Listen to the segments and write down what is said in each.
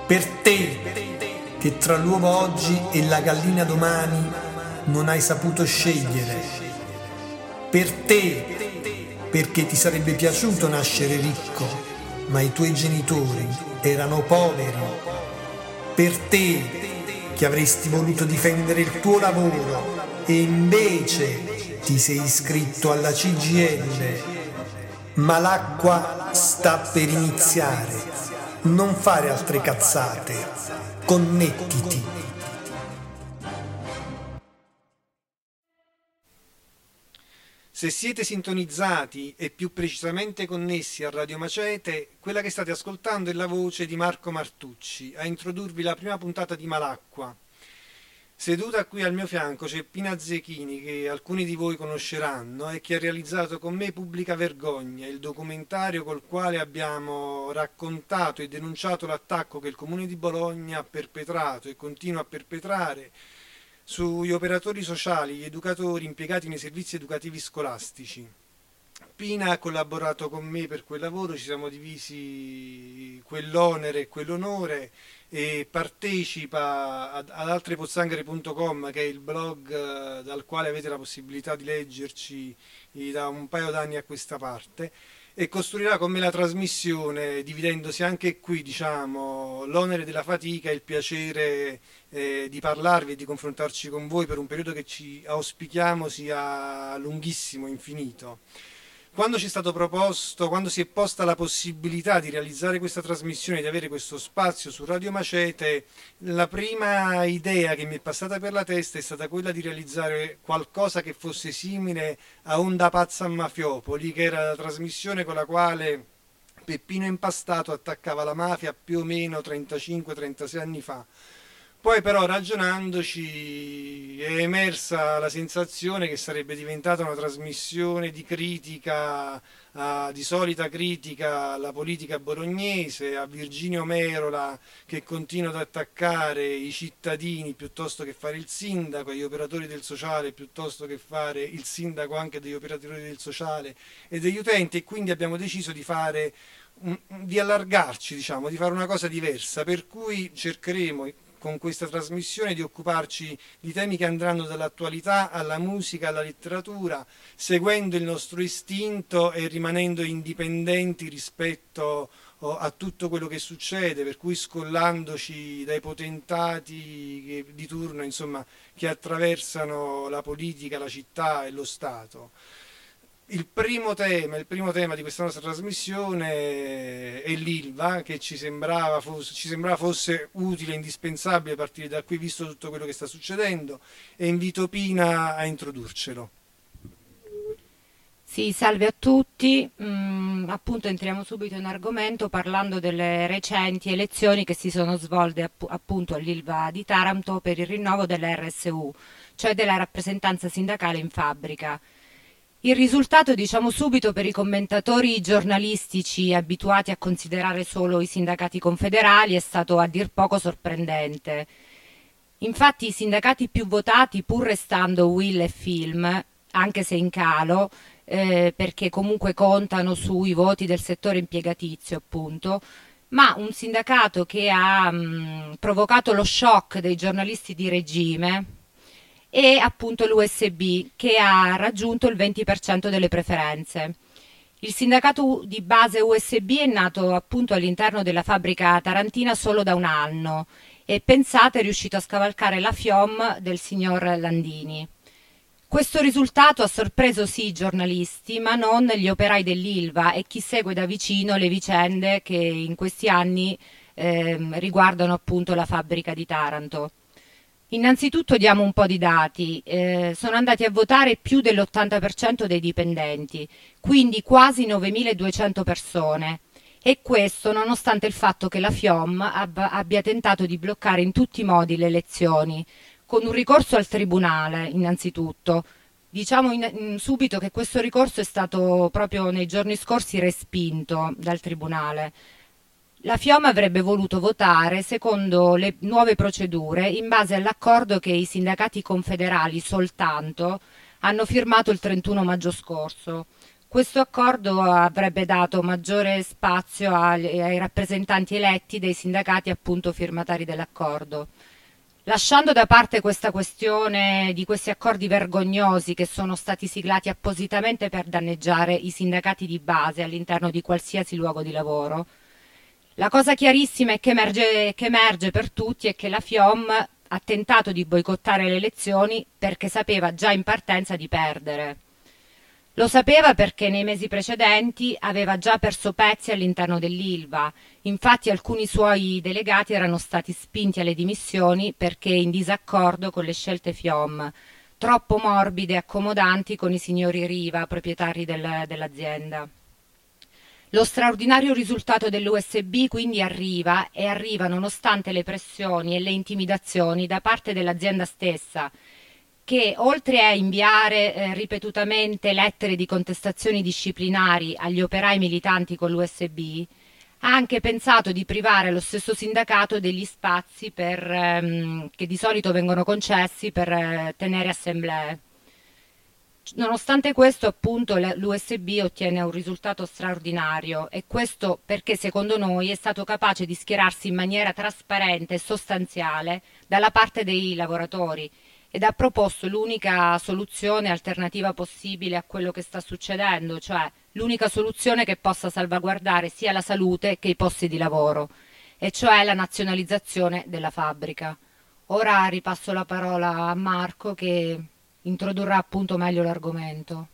Per te, che tra l'uovo oggi e la gallina domani non hai saputo scegliere. Per te, perché ti sarebbe piaciuto nascere ricco, ma i tuoi genitori erano poveri. Per te, che avresti voluto difendere il tuo lavoro e invece ti sei iscritto alla CGIL. Ma l'acqua sta per iniziare. Non fare altre cazzate. Connettiti. Se siete sintonizzati e più precisamente connessi a Radio Macete, quella che state ascoltando è la voce di Marco Martucci a introdurvi la prima puntata di Malacqua. Seduta qui al mio fianco c'è Pina Zechini, che alcuni di voi conosceranno e che ha realizzato con me Pubblica Vergogna, il documentario col quale abbiamo raccontato e denunciato l'attacco che il Comune di Bologna ha perpetrato e continua a perpetrare sugli operatori sociali, gli educatori impiegati nei servizi educativi scolastici. Pina ha collaborato con me per quel lavoro, ci siamo divisi quell'onere e quell'onore e partecipa ad altrepozzanghere.com, che è il blog dal quale avete la possibilità di leggerci da un paio d'anni a questa parte, e costruirà con me la trasmissione, dividendosi anche qui, diciamo, l'onere della fatica e il piacere di parlarvi e di confrontarci con voi per un periodo che ci auspichiamo sia lunghissimo, infinito. Quando ci è stato proposto, quando si è posta la possibilità di realizzare questa trasmissione, di avere questo spazio su Radio Macete, la prima idea che mi è passata per la testa è stata quella di realizzare qualcosa che fosse simile a Onda Pazza a Mafiopoli, che era la trasmissione con la quale Peppino Impastato attaccava la mafia più o meno 35-36 anni fa. Poi però ragionandoci è emersa la sensazione che sarebbe diventata una trasmissione di critica, di solita critica alla politica bolognese, a Virginio Merola che continua ad attaccare i cittadini piuttosto che fare il sindaco, agli operatori del sociale piuttosto che fare il sindaco anche degli operatori del sociale e degli utenti, e quindi abbiamo deciso di allargarci, diciamo, di fare una cosa diversa, per cui cercheremo con questa trasmissione di occuparci di temi che andranno dall'attualità alla musica, alla letteratura, seguendo il nostro istinto e rimanendo indipendenti rispetto a tutto quello che succede, per cui scollandoci dai potentati di turno, insomma, che attraversano la politica, la città e lo Stato. Il primo tema di questa nostra trasmissione è l'Ilva, che ci sembrava fosse utile e indispensabile a partire da qui, visto tutto quello che sta succedendo, e invito Pina a introdurcelo. Sì, salve a tutti. Appunto entriamo subito in argomento parlando delle recenti elezioni che si sono svolte appunto all'Ilva di Taranto per il rinnovo della RSU, cioè della rappresentanza sindacale in fabbrica. Il risultato, diciamo subito, per i commentatori giornalistici abituati a considerare solo i sindacati confederali, è stato a dir poco sorprendente. Infatti i sindacati più votati, pur restando UIL e Film, anche se in calo, perché comunque contano sui voti del settore impiegatizio, appunto, ma un sindacato che ha provocato lo shock dei giornalisti di regime e appunto l'USB, che ha raggiunto il 20% delle preferenze. Il sindacato di base USB è nato appunto all'interno della fabbrica tarantina solo da un anno e pensate è riuscito a scavalcare la FIOM del signor Landini. Questo risultato ha sorpreso sì i giornalisti, ma non gli operai dell'Ilva e chi segue da vicino le vicende che in questi anni riguardano appunto la fabbrica di Taranto. Innanzitutto diamo un po' di dati. Sono andati a votare più dell'80% dei dipendenti, quindi quasi 9.200 persone. E questo nonostante il fatto che la FIOM abbia tentato di bloccare in tutti i modi le elezioni, con un ricorso al tribunale innanzitutto. Diciamo subito che questo ricorso è stato proprio nei giorni scorsi respinto dal tribunale. La FIOM avrebbe voluto votare secondo le nuove procedure in base all'accordo che i sindacati confederali soltanto hanno firmato il 31 maggio scorso. Questo accordo avrebbe dato maggiore spazio ai rappresentanti eletti dei sindacati appunto firmatari dell'accordo. Lasciando da parte questa questione di questi accordi vergognosi che sono stati siglati appositamente per danneggiare i sindacati di base all'interno di qualsiasi luogo di lavoro, la cosa chiarissima e che emerge per tutti è che la FIOM ha tentato di boicottare le elezioni perché sapeva già in partenza di perdere. Lo sapeva perché nei mesi precedenti aveva già perso pezzi all'interno dell'Ilva. Infatti alcuni suoi delegati erano stati spinti alle dimissioni perché in disaccordo con le scelte FIOM, troppo morbide e accomodanti con i signori Riva, proprietari dell'azienda. Lo straordinario risultato dell'USB quindi arriva e arriva nonostante le pressioni e le intimidazioni da parte dell'azienda stessa, che oltre a inviare ripetutamente lettere di contestazioni disciplinari agli operai militanti con l'USB, ha anche pensato di privare lo stesso sindacato degli spazi che di solito vengono concessi per tenere assemblee. Nonostante questo, appunto, l'USB ottiene un risultato straordinario e questo perché secondo noi è stato capace di schierarsi in maniera trasparente e sostanziale dalla parte dei lavoratori ed ha proposto l'unica soluzione alternativa possibile a quello che sta succedendo, cioè l'unica soluzione che possa salvaguardare sia la salute che i posti di lavoro, e cioè la nazionalizzazione della fabbrica. Ora ripasso la parola a Marco che introdurrà appunto meglio l'argomento.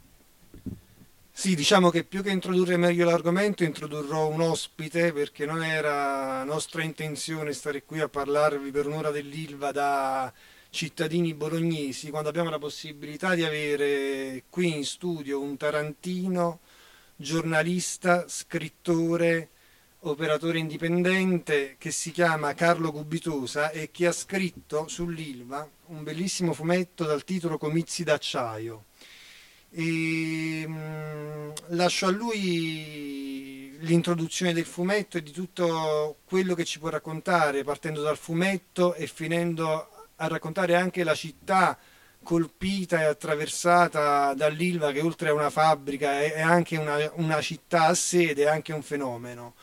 Sì, diciamo che più che introdurre meglio l'argomento, introdurrò un ospite perché non era nostra intenzione stare qui a parlarvi per un'ora dell'Ilva da cittadini bolognesi, quando abbiamo la possibilità di avere qui in studio un tarantino, giornalista, scrittore, operatore indipendente che si chiama Carlo Gubitosa e che ha scritto sull'Ilva un bellissimo fumetto dal titolo Comizi d'acciaio. Lascio a lui l'introduzione del fumetto e di tutto quello che ci può raccontare, partendo dal fumetto e finendo a raccontare anche la città colpita e attraversata dall'Ilva, che oltre a una fabbrica è anche una città a sede, è anche un fenomeno.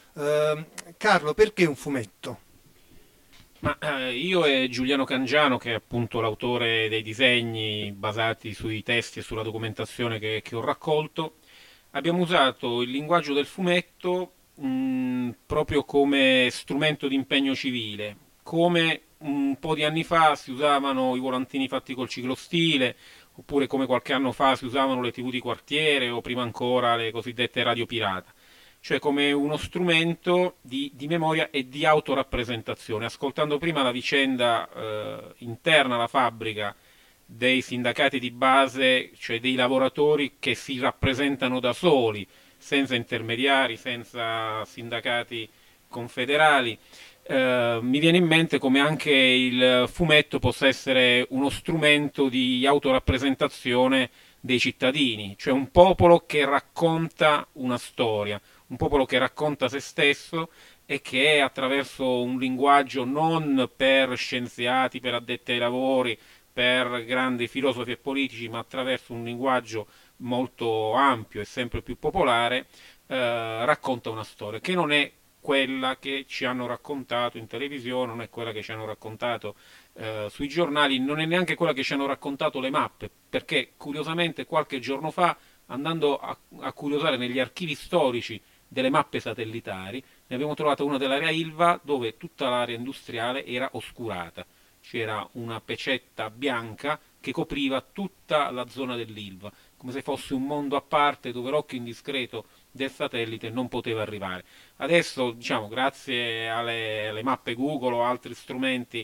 Carlo, perché un fumetto? Ma io e Giuliano Cangiano, che è appunto l'autore dei disegni basati sui testi e sulla documentazione che ho raccolto, abbiamo usato il linguaggio del fumetto proprio come strumento di impegno civile, come un po' di anni fa si usavano i volantini fatti col ciclostile, oppure come qualche anno fa si usavano le TV di quartiere o prima ancora le cosiddette radio pirata, cioè come uno strumento di memoria e di autorappresentazione. Ascoltando prima la vicenda interna alla fabbrica dei sindacati di base, cioè dei lavoratori che si rappresentano da soli, senza intermediari, senza sindacati confederali, mi viene in mente come anche il fumetto possa essere uno strumento di autorappresentazione dei cittadini, cioè un popolo che racconta una storia, un popolo che racconta se stesso e che attraverso un linguaggio non per scienziati, per addetti ai lavori, per grandi filosofi e politici, ma attraverso un linguaggio molto ampio e sempre più popolare, racconta una storia che non è quella che ci hanno raccontato in televisione, non è quella che ci hanno raccontato sui giornali, non è neanche quella che ci hanno raccontato le mappe, perché curiosamente qualche giorno fa, andando a curiosare negli archivi storici delle mappe satellitari, ne abbiamo trovata una dell'area Ilva dove tutta l'area industriale era oscurata. C'era una pecetta bianca che copriva tutta la zona dell'Ilva, come se fosse un mondo a parte dove l'occhio indiscreto del satellite non poteva arrivare. Adesso, diciamo, grazie alle mappe Google o altri strumenti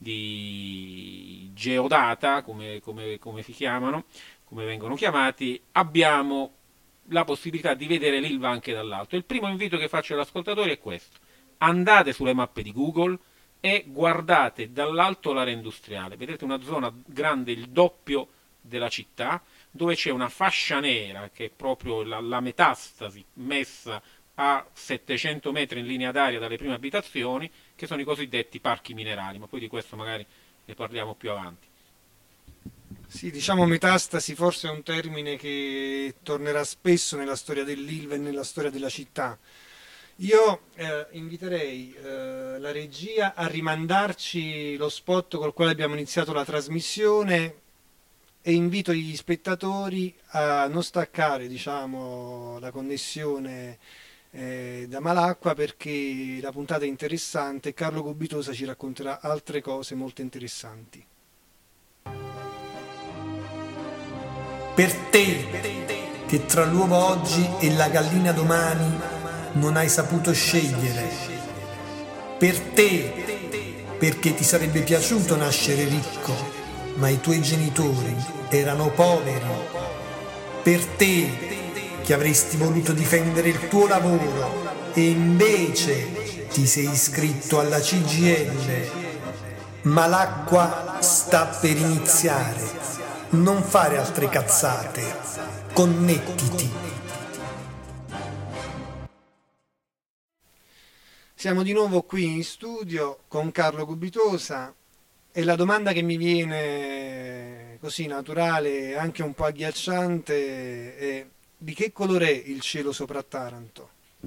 di geodata, come si chiamano, come vengono chiamati, abbiamo la possibilità di vedere l'Ilva anche dall'alto. Il primo invito che faccio agli ascoltatori è questo: andate sulle mappe di Google e guardate dall'alto l'area industriale. Vedete una zona grande, il doppio della città, dove c'è una fascia nera che è proprio la metastasi messa a 700 metri in linea d'aria dalle prime abitazioni, che sono i cosiddetti parchi minerali, ma poi di questo magari ne parliamo più avanti. Sì, diciamo metastasi forse è un termine che tornerà spesso nella storia dell'Ilva e nella storia della città. Io inviterei la regia a rimandarci lo spot col quale abbiamo iniziato la trasmissione e invito gli spettatori a non staccare, diciamo, la connessione da Malacqua perché la puntata è interessante e Carlo Gobitosa ci racconterà altre cose molto interessanti. Per te, che tra l'uovo oggi e la gallina domani non hai saputo scegliere. Per te, perché ti sarebbe piaciuto nascere ricco, ma i tuoi genitori erano poveri. Per te, che avresti voluto difendere il tuo lavoro e invece ti sei iscritto alla CGIL. Ma l'acqua sta per iniziare. Non fare altre cazzate, connettiti. Siamo di nuovo qui in studio con Carlo Gubitosa e la domanda che mi viene così naturale, anche un po' agghiacciante, è di che colore è il cielo sopra Taranto?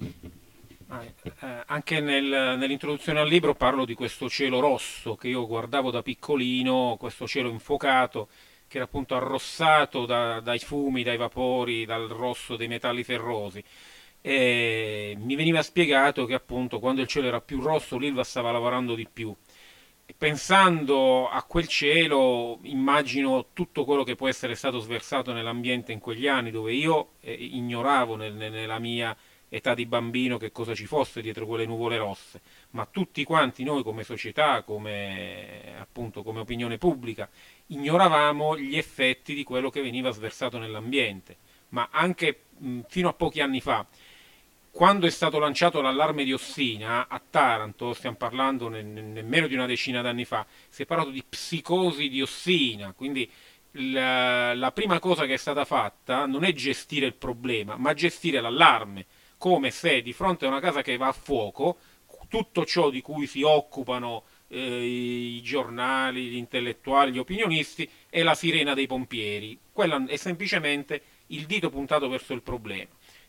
Anche nell'introduzione al libro parlo di questo cielo rosso che io guardavo da piccolino, questo cielo infuocato che era appunto arrossato dai fumi, dai vapori, dal rosso dei metalli ferrosi. E mi veniva spiegato che appunto quando il cielo era più rosso l'Ilva stava lavorando di più. E pensando a quel cielo immagino tutto quello che può essere stato sversato nell'ambiente in quegli anni dove io ignoravo nella mia età di bambino che cosa ci fosse dietro quelle nuvole rosse, ma tutti quanti noi come società, come appunto come opinione pubblica, ignoravamo gli effetti di quello che veniva sversato nell'ambiente. Ma anche fino a pochi anni fa, quando è stato lanciato l'allarme diossina a Taranto, stiamo parlando nemmeno di una decina d'anni fa, si è parlato di psicosi diossina, quindi la prima cosa che è stata fatta non è gestire il problema, ma gestire l'allarme, come se di fronte a una casa che va a fuoco, tutto ciò di cui si occupano i giornali, gli intellettuali, gli opinionisti, è la sirena dei pompieri. Quella è semplicemente il dito puntato verso il problema.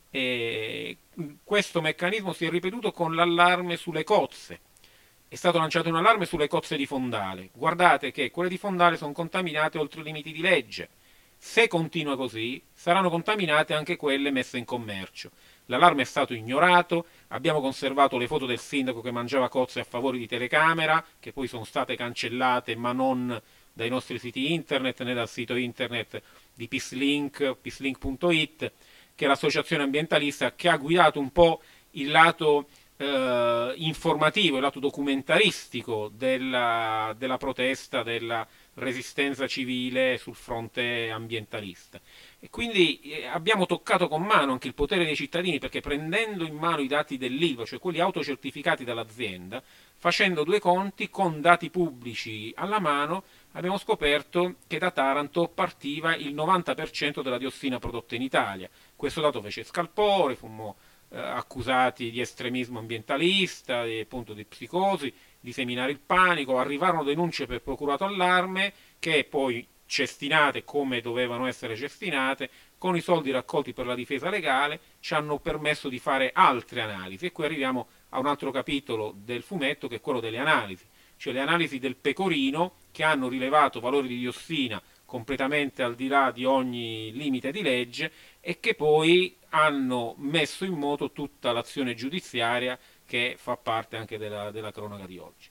E questo meccanismo si è ripetuto con l'allarme sulle cozze. È stato lanciato un allarme sulle cozze di fondale. Guardate che quelle di fondale sono contaminate oltre i limiti di legge. Se continua così, saranno contaminate anche quelle messe in commercio. L'allarme è stato ignorato, abbiamo conservato le foto del sindaco che mangiava cozze a favore di telecamera, che poi sono state cancellate ma non dai nostri siti internet né dal sito internet di Peacelink, peacelink.it, che è l'associazione ambientalista che ha guidato un po' il lato informativo, il lato documentaristico della protesta, della resistenza civile sul fronte ambientalista. E quindi abbiamo toccato con mano anche il potere dei cittadini perché prendendo in mano i dati dell'Ilva, cioè quelli autocertificati dall'azienda, facendo due conti con dati pubblici alla mano, abbiamo scoperto che da Taranto partiva il 90% della diossina prodotta in Italia. Questo dato fece scalpore, fummo accusati di estremismo ambientalista, appunto di psicosi, di seminare il panico, arrivarono denunce per procurato allarme che poi cestinate come dovevano essere cestinate, con i soldi raccolti per la difesa legale ci hanno permesso di fare altre analisi e qui arriviamo a un altro capitolo del fumetto che è quello delle analisi, cioè le analisi del pecorino che hanno rilevato valori di diossina completamente al di là di ogni limite di legge e che poi hanno messo in moto tutta l'azione giudiziaria che fa parte anche della cronaca di oggi.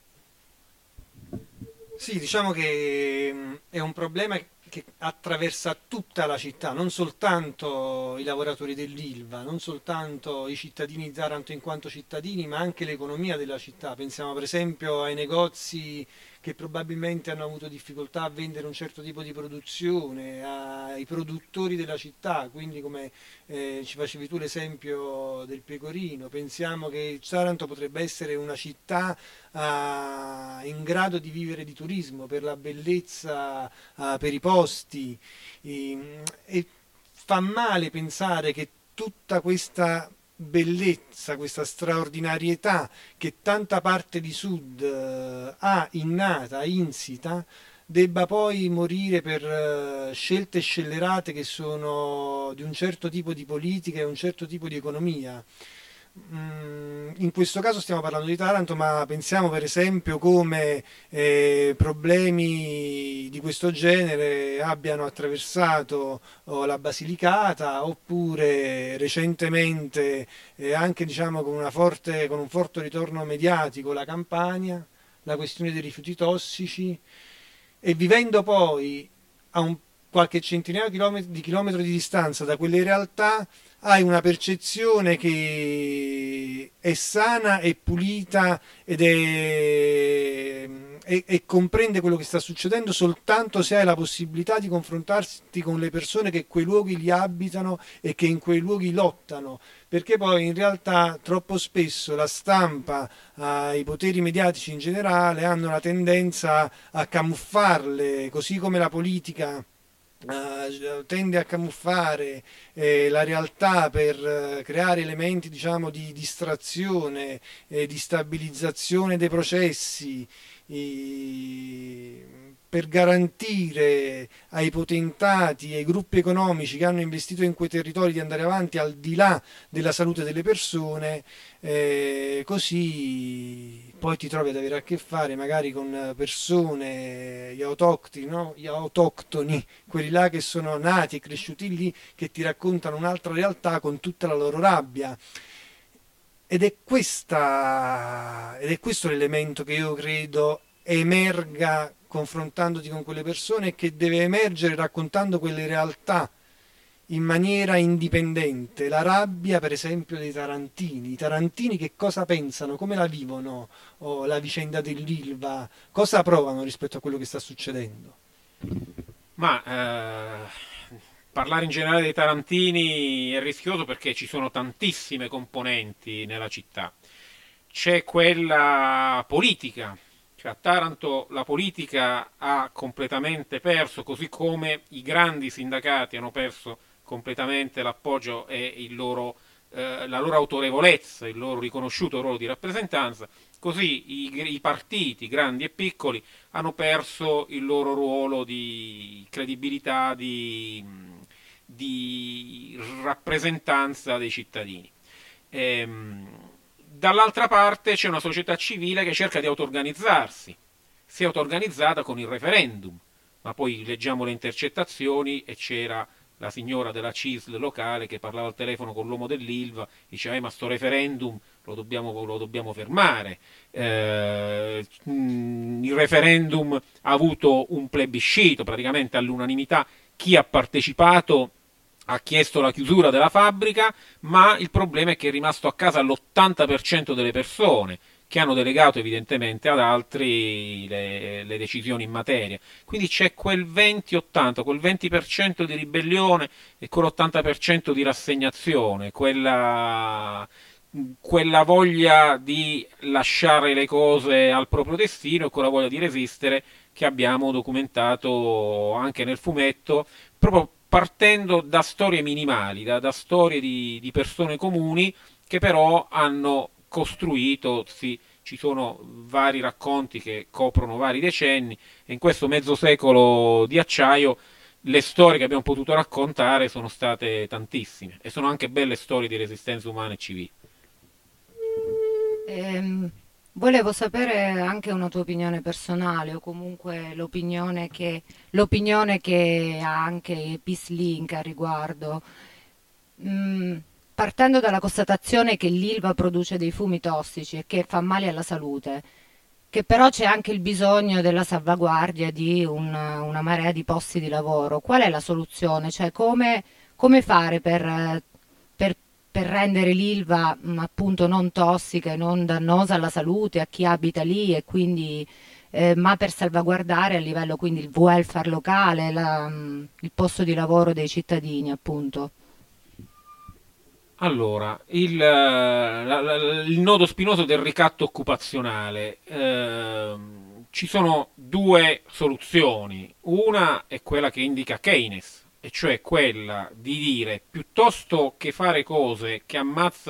Sì, diciamo che è un problema che attraversa tutta la città, non soltanto i lavoratori dell'Ilva, non soltanto i cittadini di Taranto in quanto cittadini, ma anche l'economia della città. Pensiamo per esempio ai negozi che probabilmente hanno avuto difficoltà a vendere un certo tipo di produzione, ai produttori della città, quindi come ci facevi tu l'esempio del pecorino, pensiamo che Taranto potrebbe essere una città in grado di vivere di turismo per la bellezza, per i posti e fa male pensare che tutta questa bellezza, questa straordinarietà che tanta parte di sud ha innata, insita, debba poi morire per scelte scellerate che sono di un certo tipo di politica e un certo tipo di economia. In questo caso stiamo parlando di Taranto, ma pensiamo per esempio come problemi di questo genere abbiano attraversato la Basilicata, oppure recentemente anche diciamo con un forte ritorno mediatico la Campania, la questione dei rifiuti tossici, e vivendo poi a qualche centinaio di chilometri di distanza da quelle realtà hai una percezione che è sana, è pulita e comprende quello che sta succedendo soltanto se hai la possibilità di confrontarti con le persone che quei luoghi li abitano e che in quei luoghi lottano, perché poi in realtà troppo spesso la stampa, i poteri mediatici in generale hanno la tendenza a camuffarle, così come la politica tende a camuffare la realtà per creare elementi diciamo di distrazione, di stabilizzazione dei processi, per garantire ai potentati e ai gruppi economici che hanno investito in quei territori di andare avanti al di là della salute delle persone. Così poi ti trovi ad avere a che fare magari con persone, gli autoctoni, no? Gli autoctoni, quelli là che sono nati e cresciuti lì, che ti raccontano un'altra realtà con tutta la loro rabbia. Ed è questo l'elemento che io credo emerga confrontandoti con quelle persone, e che deve emergere raccontando quelle realtà in maniera indipendente. La rabbia, per esempio, dei tarantini. I tarantini che cosa pensano, come la vivono, la vicenda dell'Ilva, cosa provano rispetto a quello che sta succedendo? Ma parlare in generale dei tarantini è rischioso perché ci sono tantissime componenti nella città. C'è quella politica, cioè a Taranto la politica ha completamente perso, così come i grandi sindacati hanno perso completamente l'appoggio e la loro autorevolezza, il loro riconosciuto ruolo di rappresentanza, così i partiti, grandi e piccoli, hanno perso il loro ruolo di credibilità, di rappresentanza dei cittadini. Dall'altra parte c'è una società civile che cerca di auto-organizzarsi, si è auto-organizzata con il referendum, ma poi leggiamo le intercettazioni e c'era la signora della CISL locale che parlava al telefono con l'uomo dell'Ilva, diceva ma sto referendum lo dobbiamo fermare. Il referendum ha avuto un plebiscito, praticamente all'unanimità chi ha partecipato ha chiesto la chiusura della fabbrica, ma il problema è che è rimasto a casa l'80% delle persone, che hanno delegato evidentemente ad altri le decisioni in materia. Quindi c'è quel 20-80, quel 20% di ribellione e quell'80% di rassegnazione, quella voglia di lasciare le cose al proprio destino e quella voglia di resistere che abbiamo documentato anche nel fumetto, proprio partendo da storie minimali, da storie di persone comuni che però hanno costruito, sì, ci sono vari racconti che coprono vari decenni e in questo mezzo secolo di acciaio le storie che abbiamo potuto raccontare sono state tantissime e sono anche belle storie di resistenza umana e civile. Volevo sapere anche una tua opinione personale o comunque l'opinione che ha anche Peace Link a riguardo. Partendo dalla constatazione che l'Ilva produce dei fumi tossici e che fa male alla salute, che però c'è anche il bisogno della salvaguardia di una marea di posti di lavoro, qual è la soluzione? Cioè come fare per rendere l'Ilva appunto non tossica e non dannosa alla salute, a chi abita lì e quindi ma per salvaguardare a livello quindi il welfare locale, il posto di lavoro dei cittadini appunto. Allora, il nodo spinoso del ricatto occupazionale. Ci sono due soluzioni. Una è quella che indica Keynes, e cioè quella di dire piuttosto che fare cose che ammazzano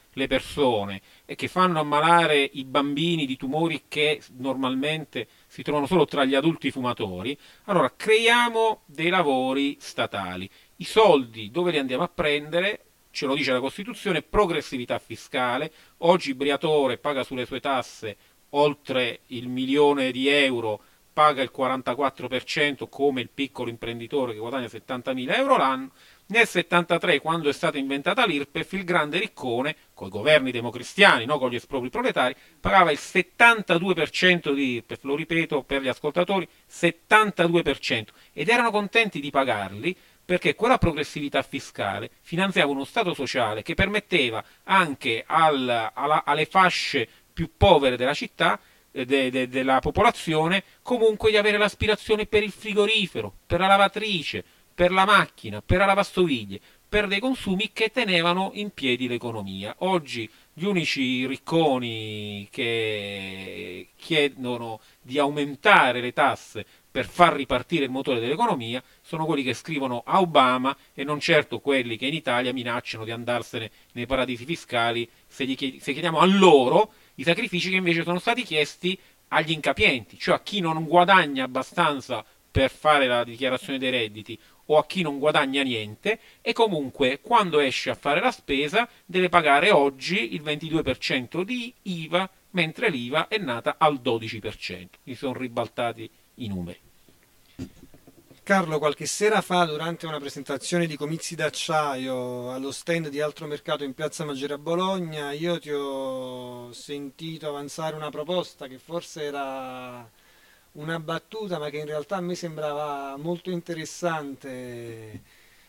le persone e che fanno ammalare i bambini di tumori che normalmente si trovano solo tra gli adulti fumatori, allora creiamo dei lavori statali. I soldi dove li andiamo a prendere? Ce lo dice la Costituzione: progressività fiscale. Oggi Briatore paga sulle sue tasse oltre il 1.000.000 di euro, paga il 44% come il piccolo imprenditore che guadagna 70.000 euro l'anno. Nel 73, quando è stata inventata l'IRPEF, il grande riccone, con i governi democristiani, no, con gli espropri proletari, pagava il 72% di IRPEF, lo ripeto per gli ascoltatori, 72%, ed erano contenti di pagarli perché quella progressività fiscale finanziava uno Stato sociale che permetteva anche alle fasce più povere della città, della popolazione, comunque di avere l'aspirazione per il frigorifero, per la lavatrice, per la macchina, per la lavastoviglie, per dei consumi che tenevano in piedi l'economia. Oggi gli unici ricconi che chiedono di aumentare le tasse per far ripartire il motore dell'economia sono quelli che scrivono a Obama e non certo quelli che in Italia minacciano di andarsene nei paradisi fiscali se chiediamo a loro i sacrifici che invece sono stati chiesti agli incapienti, cioè a chi non guadagna abbastanza per fare la dichiarazione dei redditi o a chi non guadagna niente e comunque quando esce a fare la spesa deve pagare oggi il 22% di IVA, mentre l'IVA è nata al 12%. Mi sono ribaltati i numeri. Carlo, qualche sera fa, durante una presentazione di comizi d'acciaio allo stand di Altro Mercato in Piazza Maggiore a Bologna, io ti ho sentito avanzare una proposta che forse era una battuta, ma che in realtà a me sembrava molto interessante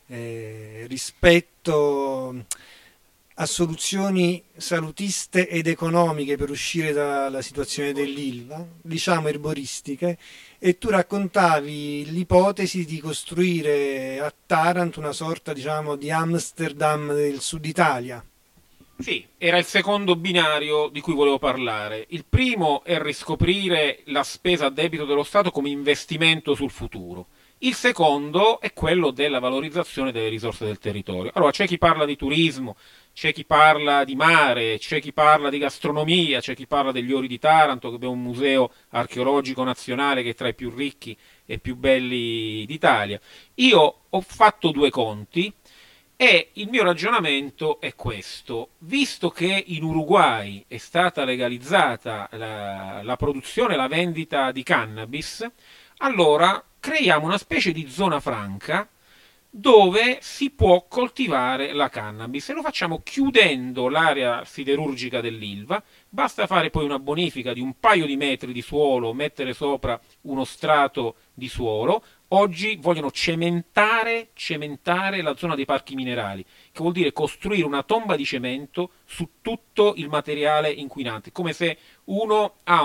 rispetto a soluzioni salutiste ed economiche per uscire dalla situazione dell'Ilva, diciamo erboristiche, e tu raccontavi l'ipotesi di costruire a Taranto una sorta, diciamo, di Amsterdam del Sud Italia. Sì, era il secondo binario di cui volevo parlare. Il primo è riscoprire la spesa a debito dello Stato come investimento sul futuro. Il secondo è quello della valorizzazione delle risorse del territorio. Allora, c'è chi parla di turismo, c'è chi parla di mare, c'è chi parla di gastronomia, c'è chi parla degli ori di Taranto, che abbiamo un museo archeologico nazionale che è tra i più ricchi e più belli d'Italia. Io ho fatto due conti e il mio ragionamento è questo: visto che in Uruguay è stata legalizzata la produzione e la vendita di cannabis, allora creiamo una specie di zona franca dove si può coltivare la cannabis e lo facciamo chiudendo l'area siderurgica dell'Ilva. Basta fare poi una bonifica di un paio di metri di suolo, mettere sopra uno strato di suolo. Oggi vogliono cementare la zona dei parchi minerali, che vuol dire costruire una tomba di cemento su tutto il materiale inquinante, come se uno ha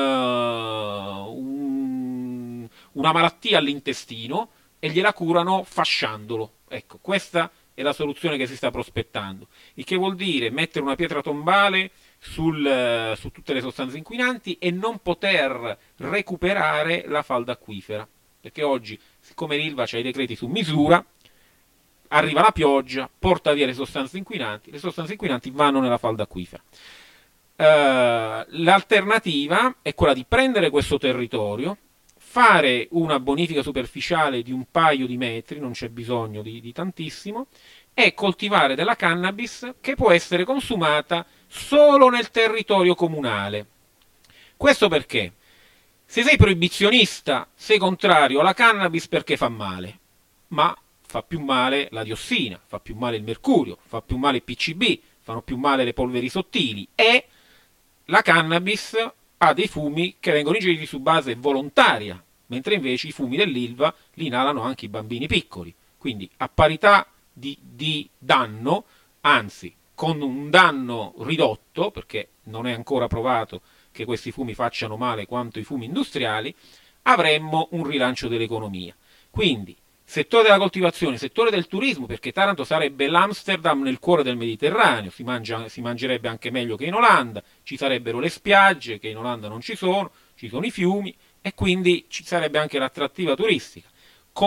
una malattia all'intestino e gliela curano fasciandolo. Ecco, questa è la soluzione che si sta prospettando, il che vuol dire mettere una pietra tombale su tutte le sostanze inquinanti e non poter recuperare la falda acquifera, perché oggi, siccome l'Ilva c'ha i decreti su misura, arriva la pioggia, porta via le sostanze inquinanti vanno nella falda acquifera. L'alternativa è quella di prendere questo territorio, fare una bonifica superficiale di un paio di metri, non c'è bisogno di tantissimo, e coltivare della cannabis che può essere consumata solo nel territorio comunale. Questo perché? Se sei proibizionista, sei contrario alla cannabis perché fa male, ma fa più male la diossina, fa più male il mercurio, fa più male il PCB, fanno più male le polveri sottili e la cannabis ha dei fumi che vengono ingeriti su base volontaria, mentre invece i fumi dell'Ilva li inalano anche i bambini piccoli. Quindi a parità di danno, anzi con un danno ridotto, perché non è ancora provato che questi fumi facciano male quanto i fumi industriali, avremmo un rilancio dell'economia. Quindi settore della coltivazione, settore del turismo, perché Taranto sarebbe l'Amsterdam nel cuore del Mediterraneo, si mangerebbe anche meglio che in Olanda, ci sarebbero le spiagge che in Olanda non ci sono i fiumi e quindi ci sarebbe anche l'attrattiva turistica.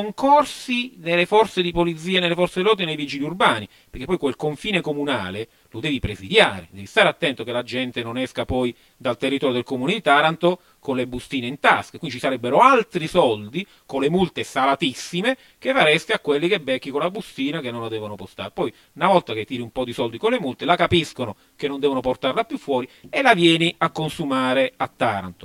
Concorsi nelle forze di polizia, nelle forze dell'ordine e nei vigili urbani, perché poi quel confine comunale lo devi presidiare, devi stare attento che la gente non esca poi dal territorio del comune di Taranto con le bustine in tasca, quindi ci sarebbero altri soldi con le multe salatissime che faresti a quelli che becchi con la bustina che non la devono postare. Poi una volta che tiri un po' di soldi con le multe la capiscono che non devono portarla più fuori e la vieni a consumare a Taranto.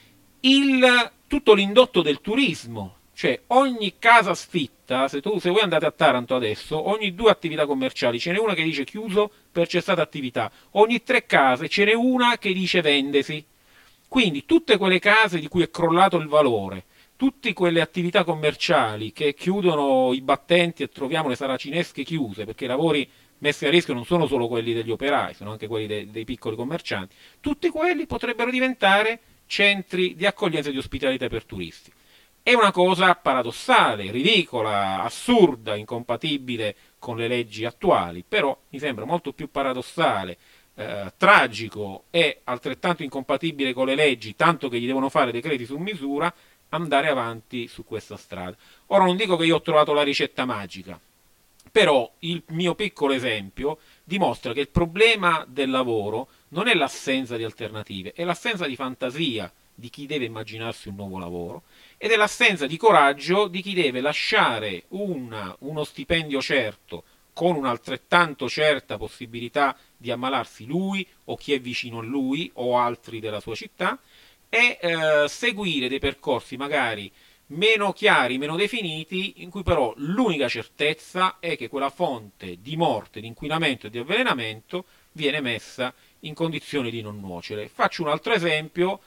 Tutto l'indotto del turismo, cioè ogni casa sfitta, se voi andate a Taranto adesso, ogni 2 attività commerciali ce n'è una che dice chiuso per cessata attività, ogni 3 case ce n'è una che dice vendesi. Quindi tutte quelle case di cui è crollato il valore, tutte quelle attività commerciali che chiudono i battenti e troviamo le saracinesche chiuse, perché i lavori messi a rischio non sono solo quelli degli operai, sono anche quelli dei piccoli commercianti, tutti quelli potrebbero diventare centri di accoglienza e di ospitalità per turisti. È una cosa paradossale, ridicola, assurda, incompatibile con le leggi attuali, però mi sembra molto più paradossale, tragico e altrettanto incompatibile con le leggi, tanto che gli devono fare decreti su misura, andare avanti su questa strada. Ora non dico che io ho trovato la ricetta magica, però il mio piccolo esempio dimostra che il problema del lavoro non è l'assenza di alternative, è l'assenza di fantasia di chi deve immaginarsi un nuovo lavoro ed è l'assenza di coraggio di chi deve lasciare uno stipendio certo con un'altrettanto certa possibilità di ammalarsi lui o chi è vicino a lui o altri della sua città e seguire dei percorsi magari meno chiari, meno definiti, in cui però l'unica certezza è che quella fonte di morte, di inquinamento e di avvelenamento viene messa in condizioni di non nuocere. Faccio un altro esempio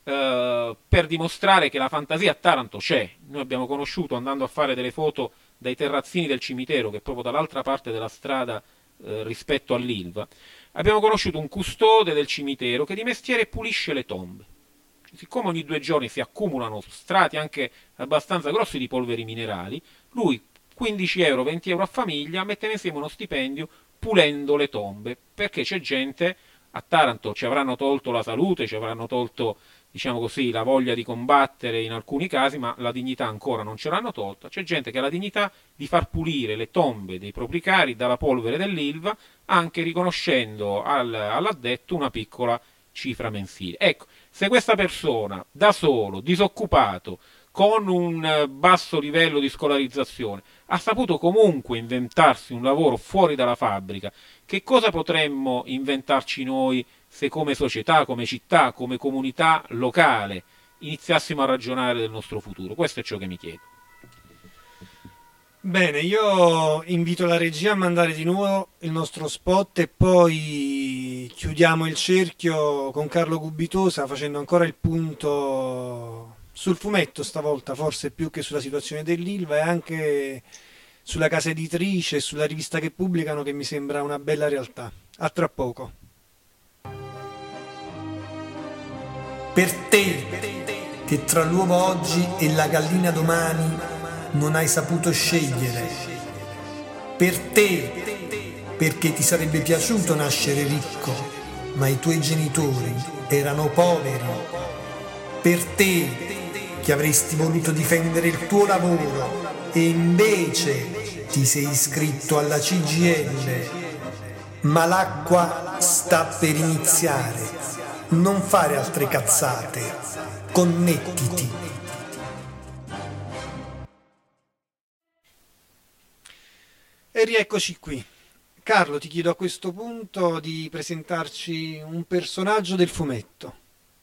per dimostrare che la fantasia a Taranto c'è. Noi abbiamo conosciuto, andando a fare delle foto dai terrazzini del cimitero, che è proprio dall'altra parte della strada rispetto all'Ilva, abbiamo conosciuto un custode del cimitero che di mestiere pulisce le tombe. Siccome ogni 2 giorni si accumulano strati anche abbastanza grossi di polveri minerali, lui 15 euro, 20 euro a famiglia metteva insieme uno stipendio pulendo le tombe, perché c'è gente a Taranto, ci avranno tolto la salute, ci avranno tolto, diciamo così, la voglia di combattere in alcuni casi, ma la dignità ancora non ce l'hanno tolta. C'è gente che ha la dignità di far pulire le tombe dei propri cari dalla polvere dell'Ilva, anche riconoscendo all'addetto una piccola cifra mensile. Ecco, se questa persona, da solo, disoccupato, con un basso livello di scolarizzazione, ha saputo comunque inventarsi un lavoro fuori dalla fabbrica, che cosa potremmo inventarci noi se come società, come città, come comunità locale iniziassimo a ragionare del nostro futuro? Questo è ciò che mi chiedo. Bene, io invito la regia a mandare di nuovo il nostro spot e poi chiudiamo il cerchio con Carlo Gubitosa facendo ancora il punto sul fumetto stavolta, forse più che sulla situazione dell'Ilva e anche sulla casa editrice e sulla rivista che pubblicano, che mi sembra una bella realtà. A tra poco. Per te, che tra l'uovo oggi e la gallina domani non hai saputo scegliere. Per te, perché ti sarebbe piaciuto nascere ricco, ma i tuoi genitori erano poveri. Per te, che avresti voluto difendere il tuo lavoro e invece ti sei iscritto alla CGIL. Ma l'acqua sta per iniziare. Non fare altre cazzate. Connettiti. E rieccoci qui. Carlo, ti chiedo a questo punto di presentarci un personaggio del fumetto.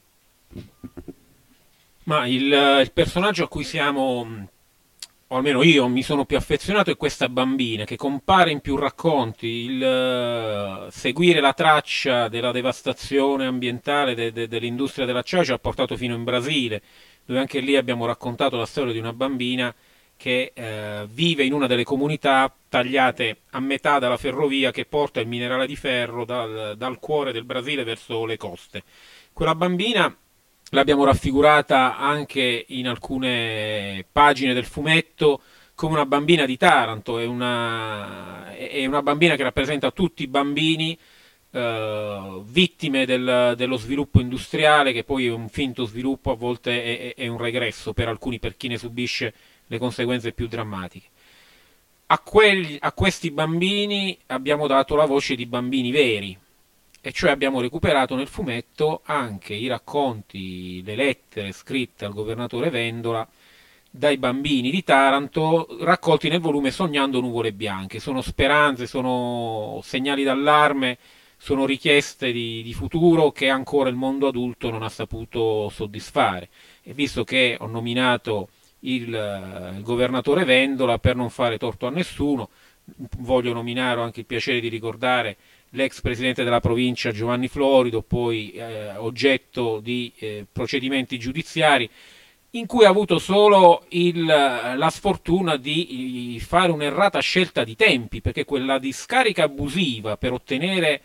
Ma il personaggio a cui siamo, o almeno io, mi sono più affezionato è questa bambina che compare in più racconti. Seguire la traccia della devastazione ambientale dell'industria dell'acciaio ci ha portato fino in Brasile, dove anche lì abbiamo raccontato la storia di una bambina che vive in una delle comunità tagliate a metà dalla ferrovia che porta il minerale di ferro dal cuore del Brasile verso le coste. Quella bambina l'abbiamo raffigurata anche in alcune pagine del fumetto come una bambina di Taranto, è una bambina che rappresenta tutti i bambini vittime dello sviluppo industriale, che poi è un finto sviluppo, a volte è un regresso per alcuni, per chi ne subisce le conseguenze più drammatiche. a questi bambini abbiamo dato la voce di bambini veri, e cioè abbiamo recuperato nel fumetto anche i racconti, le lettere scritte al governatore Vendola dai bambini di Taranto, raccolti nel volume Sognando nuvole bianche. Sono speranze, sono segnali d'allarme, sono richieste di futuro che ancora il mondo adulto non ha saputo soddisfare. E visto che ho nominato il governatore Vendola, per non fare torto a nessuno, voglio nominare, ho anche il piacere di ricordare l'ex presidente della provincia Giovanni Florido, poi oggetto di procedimenti giudiziari, in cui ha avuto solo la sfortuna di fare un'errata scelta di tempi, perché quella discarica abusiva per ottenere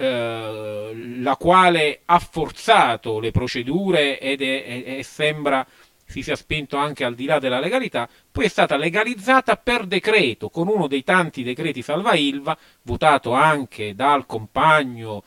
la quale ha forzato le procedure e sembra si sia spinto anche al di là della legalità, poi è stata legalizzata per decreto, con uno dei tanti decreti salva Ilva, votato anche dal compagno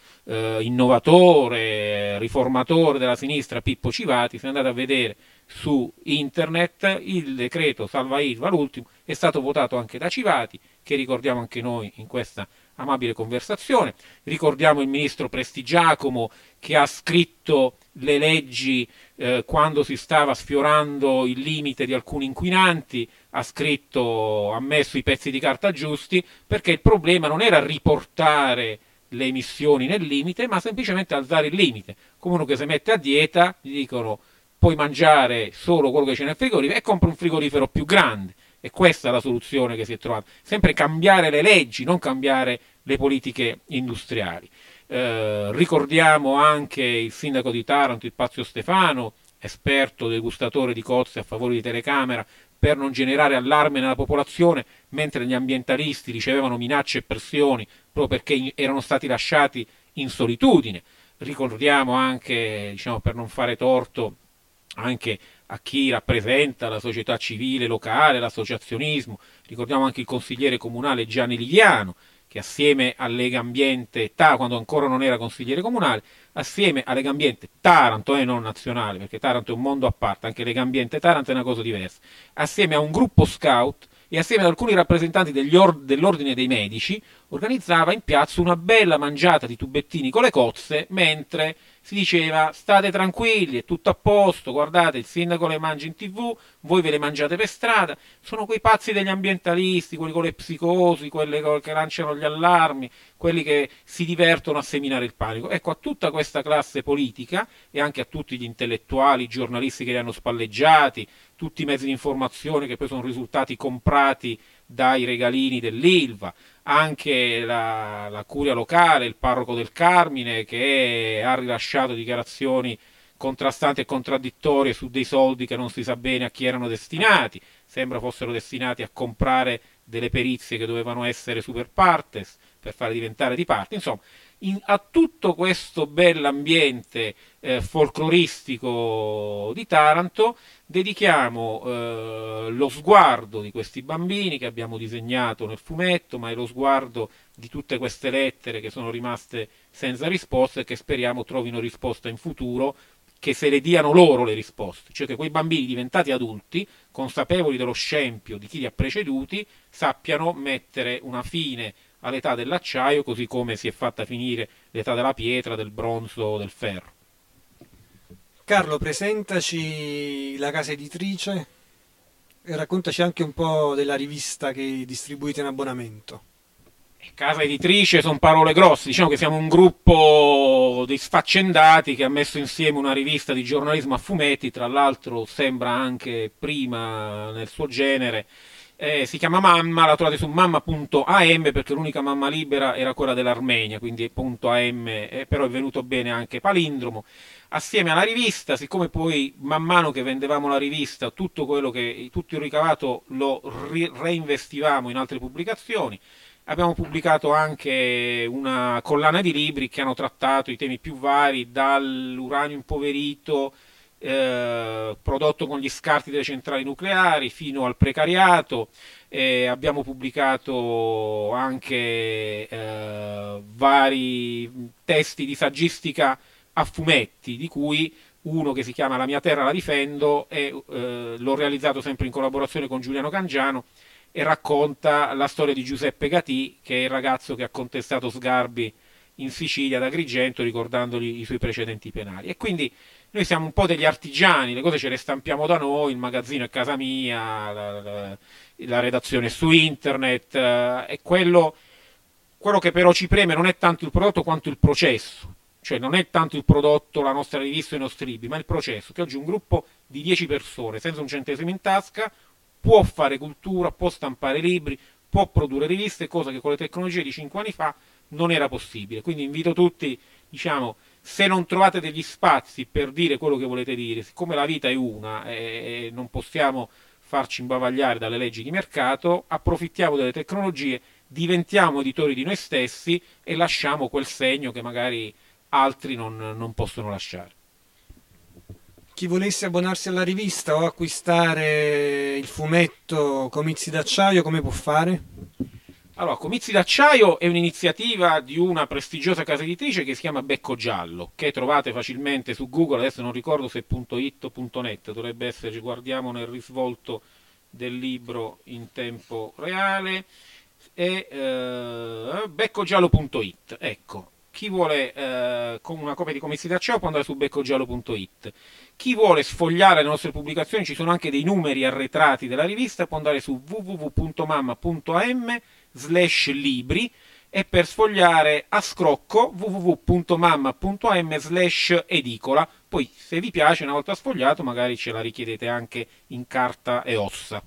innovatore, riformatore della sinistra Pippo Civati. Se andate a vedere su internet, il decreto salva Ilva, l'ultimo, è stato votato anche da Civati, che ricordiamo anche noi in questa amabile conversazione. Ricordiamo il ministro Prestigiacomo, che ha scritto le leggi quando si stava sfiorando il limite di alcuni inquinanti, ha messo i pezzi di carta giusti, perché il problema non era riportare le emissioni nel limite, ma semplicemente alzare il limite. Come uno che si mette a dieta, gli dicono puoi mangiare solo quello che c'è nel frigorifero e compra un frigorifero più grande. E questa è la soluzione che si è trovata. Sempre cambiare le leggi, non cambiare le politiche industriali. Ricordiamo anche il sindaco di Taranto, il Pazio Stefano, esperto degustatore di cozze a favore di telecamera, per non generare allarme nella popolazione, mentre gli ambientalisti ricevevano minacce e pressioni proprio perché erano stati lasciati in solitudine. Ricordiamo anche, diciamo, per non fare torto anche a chi rappresenta la società civile locale, l'associazionismo, ricordiamo anche il consigliere comunale Gianni Liviano, che assieme a Lega Ambiente quando ancora non era consigliere comunale, assieme a Lega Ambiente Taranto e non nazionale, perché Taranto è un mondo a parte, anche Lega Ambiente Taranto è una cosa diversa, assieme a un gruppo scout e assieme ad alcuni rappresentanti dell'ordine dei medici, organizzava in piazza una bella mangiata di tubettini con le cozze, mentre si diceva state tranquilli, è tutto a posto, guardate il sindaco le mangia in TV, voi ve le mangiate per strada. Sono quei pazzi degli ambientalisti, quelli con le psicosi, quelli che lanciano gli allarmi, quelli che si divertono a seminare il panico. Ecco, a tutta questa classe politica e anche a tutti gli intellettuali, i giornalisti che li hanno spalleggiati, tutti i mezzi di informazione che poi sono risultati comprati dai regalini dell'Ilva, anche la curia locale, il parroco del Carmine, che ha rilasciato dichiarazioni contrastanti e contraddittorie su dei soldi che non si sa bene a chi erano destinati, sembra fossero destinati a comprare delle perizie che dovevano essere super partes per fare diventare di parte. Insomma, a tutto questo bell'ambiente folcloristico di Taranto dedichiamo lo sguardo di questi bambini che abbiamo disegnato nel fumetto, ma è lo sguardo di tutte queste lettere che sono rimaste senza risposta e che speriamo trovino risposta in futuro, che se le diano loro le risposte, cioè che quei bambini diventati adulti, consapevoli dello scempio di chi li ha preceduti, sappiano mettere una fine all'età dell'acciaio, così come si è fatta finire l'età della pietra, del bronzo, del ferro. Carlo, presentaci la casa editrice e raccontaci anche un po' della rivista che distribuite in abbonamento. Casa editrice sono parole grosse, diciamo che siamo un gruppo di sfaccendati che ha messo insieme una rivista di giornalismo a fumetti, tra l'altro sembra anche prima nel suo genere. Si chiama Mamma, la trovate su mamma.am perché l'unica mamma libera era quella dell'Armenia, quindi .am, però è venuto bene anche palindromo. Assieme alla rivista, siccome poi man mano che vendevamo la rivista tutto il ricavato lo reinvestivamo in altre pubblicazioni, abbiamo pubblicato anche una collana di libri che hanno trattato i temi più vari, dall'uranio impoverito prodotto con gli scarti delle centrali nucleari fino al precariato. Abbiamo pubblicato anche vari testi di saggistica a fumetti, di cui uno che si chiama La mia terra la difendo, e l'ho realizzato sempre in collaborazione con Giuliano Cangiano, e racconta la storia di Giuseppe Catì, che è il ragazzo che ha contestato Sgarbi in Sicilia, ad Agrigento, ricordandogli i suoi precedenti penali. E quindi noi siamo un po' degli artigiani, le cose ce le stampiamo da noi, il magazzino è casa mia, la redazione è su internet, e quello che però ci preme non è tanto il prodotto quanto il processo. Cioè non è tanto il prodotto, la nostra rivista e i nostri libri, ma il processo, che oggi un gruppo di 10 persone senza un centesimo in tasca può fare cultura, può stampare libri, può produrre riviste, cosa che con le tecnologie di 5 anni fa non era possibile. Quindi invito tutti, diciamo, se non trovate degli spazi per dire quello che volete dire, siccome la vita è una e non possiamo farci imbavagliare dalle leggi di mercato, approfittiamo delle tecnologie, diventiamo editori di noi stessi e lasciamo quel segno che magari altri non possono lasciare. Chi volesse abbonarsi alla rivista o acquistare il fumetto Comizi d'Acciaio, come può fare? Allora, Comizi d'Acciaio è un'iniziativa di una prestigiosa casa editrice che si chiama Becco Giallo, che trovate facilmente su Google, adesso non ricordo se .it o .net, dovrebbe esserci, guardiamo nel risvolto del libro in tempo reale, e beccogiallo.it, ecco. Chi vuole con una copia di Comizi d'Acciaio può andare su beccogiallo.it. Chi vuole sfogliare le nostre pubblicazioni, ci sono anche dei numeri arretrati della rivista, può andare su www.mamma.am/libri e per sfogliare a scrocco www.mamma.am/edicola. Poi se vi piace, una volta sfogliato, magari ce la richiedete anche in carta e ossa.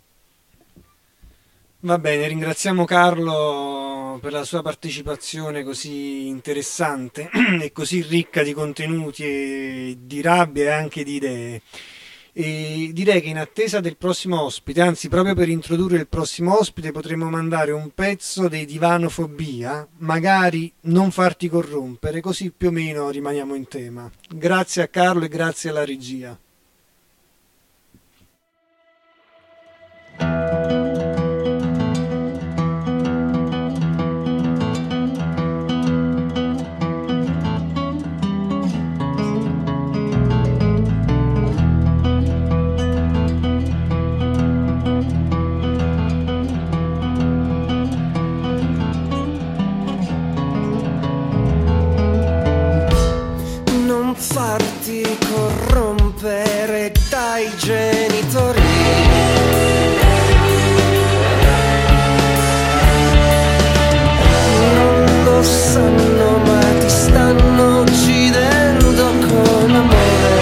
Va bene, ringraziamo Carlo per la sua partecipazione così interessante e così ricca di contenuti e di rabbia e anche di idee. E direi che in attesa del prossimo ospite, anzi proprio per introdurre il prossimo ospite, potremmo mandare un pezzo dei Divanofobia, magari non farti corrompere, così più o meno rimaniamo in tema. Grazie a Carlo e grazie alla regia. Farti corrompere dai genitori. Non lo sanno ma ti stanno uccidendo con amore.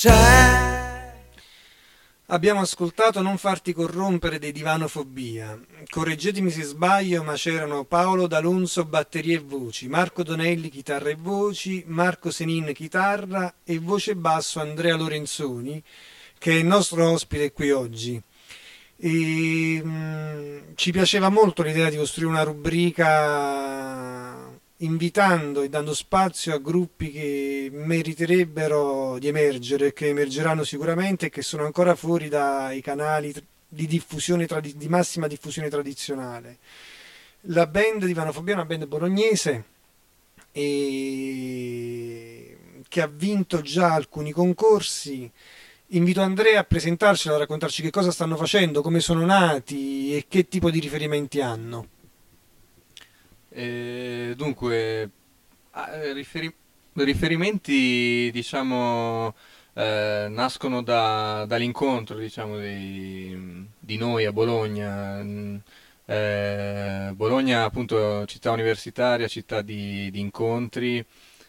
c'è. Abbiamo ascoltato Non farti corrompere dei Divanofobia. Correggetemi se sbaglio, ma c'erano Paolo D'Alonso batterie e voci, Marco Donelli chitarra e voci, Marco Senin chitarra e voce basso Andrea Lorenzoni, che è il nostro ospite qui oggi. Ci piaceva molto l'idea di costruire una rubrica invitando e dando spazio a gruppi che meriterebbero di emergere, che emergeranno sicuramente e che sono ancora fuori dai canali di diffusione di massima diffusione tradizionale. La band di Vanofobia è una band bolognese che ha vinto già alcuni concorsi. Invito Andrea a presentarcela, a raccontarci che cosa stanno facendo, come sono nati e che tipo di riferimenti hanno. Dunque, riferimenti, diciamo, nascono dall'incontro, diciamo, di noi a Bologna. Bologna, appunto, città universitaria, città di incontri.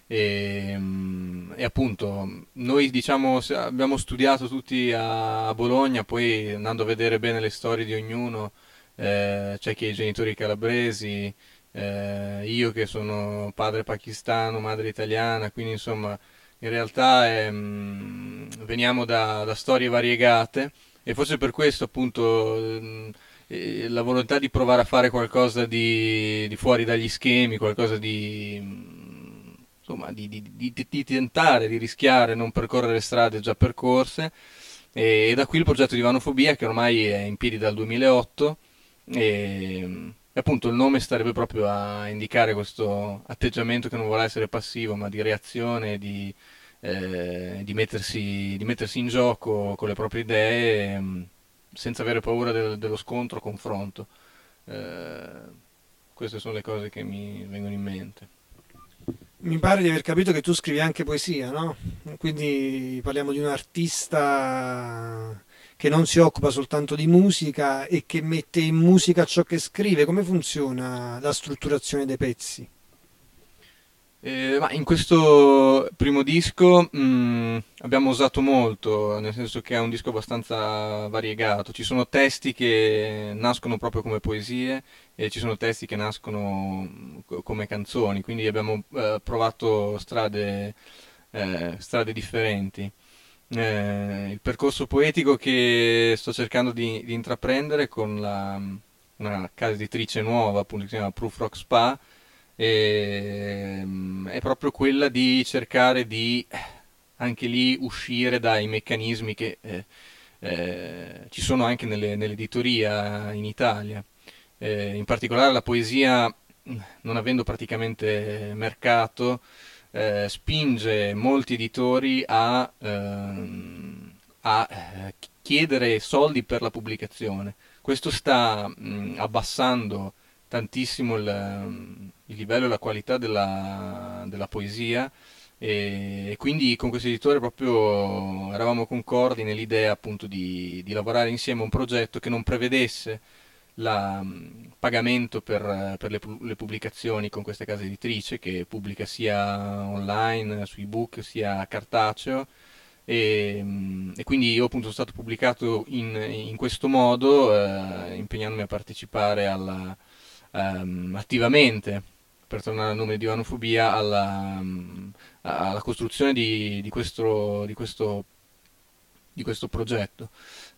E appunto noi, diciamo, abbiamo studiato tutti a Bologna, poi andando a vedere bene le storie di ognuno, c'è chi ha i genitori calabresi, io che sono padre pakistano, madre italiana, quindi insomma in realtà veniamo da storie variegate, e forse per questo appunto la volontà di provare a fare qualcosa di fuori dagli schemi, qualcosa insomma, di tentare, di rischiare, non percorrere strade già percorse, e da qui il progetto di Vanofobia, che ormai è in piedi dal 2008, e appunto il nome starebbe proprio a indicare questo atteggiamento che non vuole essere passivo, ma di reazione, di mettersi in gioco con le proprie idee, senza avere paura dello scontro, confronto. Queste sono le cose che mi vengono in mente. Mi pare di aver capito che tu scrivi anche poesia, no? Quindi parliamo di un artista che non si occupa soltanto di musica e che mette in musica ciò che scrive. Come funziona la strutturazione dei pezzi? Ma in questo primo disco abbiamo usato molto, nel senso che è un disco abbastanza variegato. Ci sono testi che nascono proprio come poesie e ci sono testi che nascono come canzoni, quindi abbiamo provato strade differenti. Il percorso poetico che sto cercando di intraprendere con una casa editrice nuova, appunto, che si chiama Proof Rock Spa, è proprio quella di cercare di anche lì uscire dai meccanismi che ci sono anche nell'editoria in Italia. In particolare la poesia, non avendo praticamente mercato, spinge molti editori a chiedere soldi per la pubblicazione. Questo sta abbassando tantissimo il livello e la qualità della poesia, e quindi con questo editore proprio eravamo concordi nell'idea appunto di lavorare insieme a un progetto che non prevedesse il pagamento per le pubblicazioni con queste case editrici, che pubblica sia online, su ebook, sia cartaceo, e quindi io appunto sono stato pubblicato in questo modo, impegnandomi a partecipare attivamente, per tornare al nome di Vanofobia, alla costruzione di questo progetto.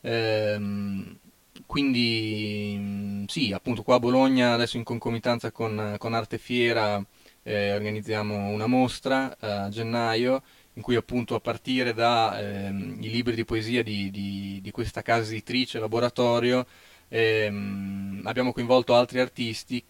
Quindi sì, appunto qua a Bologna, adesso in concomitanza con Arte Fiera, organizziamo una mostra a gennaio, in cui appunto a partire dai libri di poesia di questa casa editrice laboratorio abbiamo coinvolto altri artisti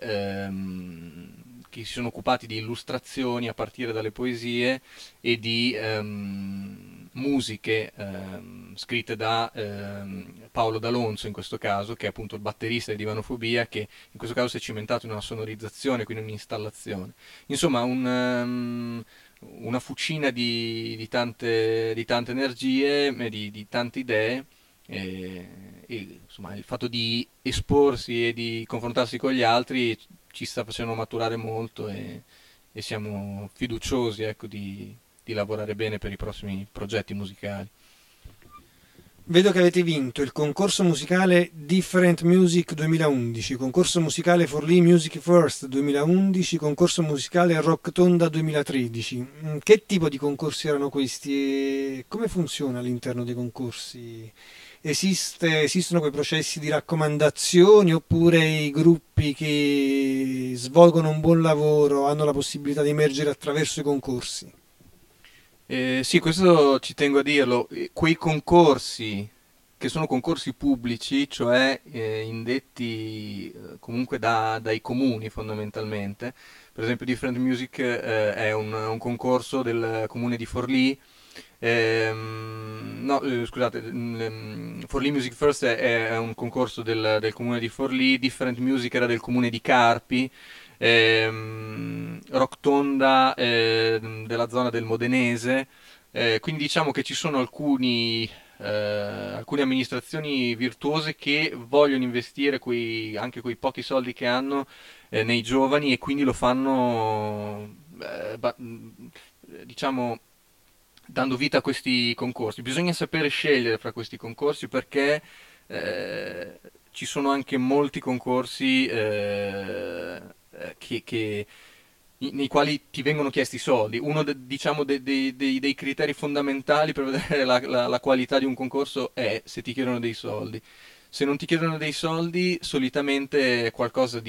che si sono occupati di illustrazioni a partire dalle poesie e di musiche scritte da Paolo D'Alonso, in questo caso, che è appunto il batterista di Vanofobia, che in questo caso si è cimentato in una sonorizzazione, quindi un'installazione. Insomma, una fucina di tante energie, di tante idee, e insomma il fatto di esporsi e di confrontarsi con gli altri ci sta facendo maturare molto, e siamo fiduciosi, ecco, di di lavorare bene per i prossimi progetti musicali. Vedo che avete vinto il concorso musicale Different Music 2011, concorso musicale Forlì Music First 2011, concorso musicale Rock Tonda 2013. Che tipo di concorsi erano questi e come funziona all'interno dei concorsi? Esistono quei processi di raccomandazioni oppure i gruppi che svolgono un buon lavoro hanno la possibilità di emergere attraverso i concorsi? Sì, questo ci tengo a dirlo. Quei concorsi che sono concorsi pubblici, cioè indetti comunque dai comuni fondamentalmente. Per esempio Different Music è un concorso del comune di Forlì. Scusate, Forlì Music First è un concorso del comune di Forlì, Different Music era del comune di Carpi. Rock Tonda della zona del Modenese, quindi diciamo che ci sono alcune amministrazioni virtuose che vogliono investire anche quei pochi soldi che hanno nei giovani e quindi lo fanno diciamo dando vita a questi concorsi. Bisogna sapere scegliere fra questi concorsi perché ci sono anche molti concorsi nei quali ti vengono chiesti soldi. Uno diciamo dei criteri fondamentali per vedere la qualità di un concorso è se ti chiedono dei soldi. Se non ti chiedono dei soldi, solitamente è qualcosa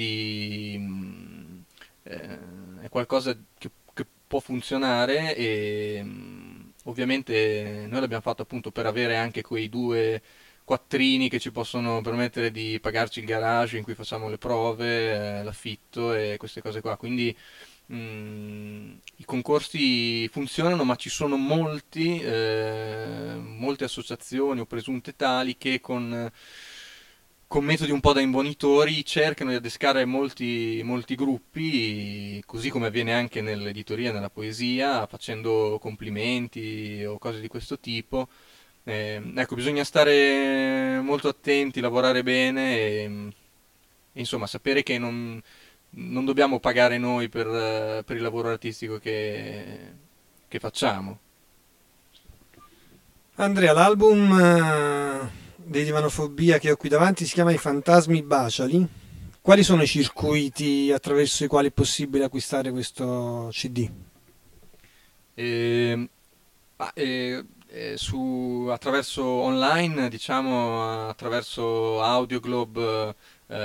che può funzionare e ovviamente noi l'abbiamo fatto appunto per avere anche quei 2 quattrini che ci possono permettere di pagarci il garage in cui facciamo le prove, l'affitto e queste cose qua. Quindi i concorsi funzionano, ma ci sono molte associazioni o presunte tali che con metodi un po' da imbonitori cercano di adescare molti gruppi, così come avviene anche nell'editoria e nella poesia, facendo complimenti o cose di questo tipo. Ecco, bisogna stare molto attenti, lavorare bene e insomma sapere che non dobbiamo pagare noi per il lavoro artistico che facciamo. Andrea, l'album dei Divanofobia che ho qui davanti si chiama I Fantasmi Baciali. Quali sono i circuiti attraverso i quali è possibile acquistare questo CD? Attraverso online, diciamo attraverso Audioglobe,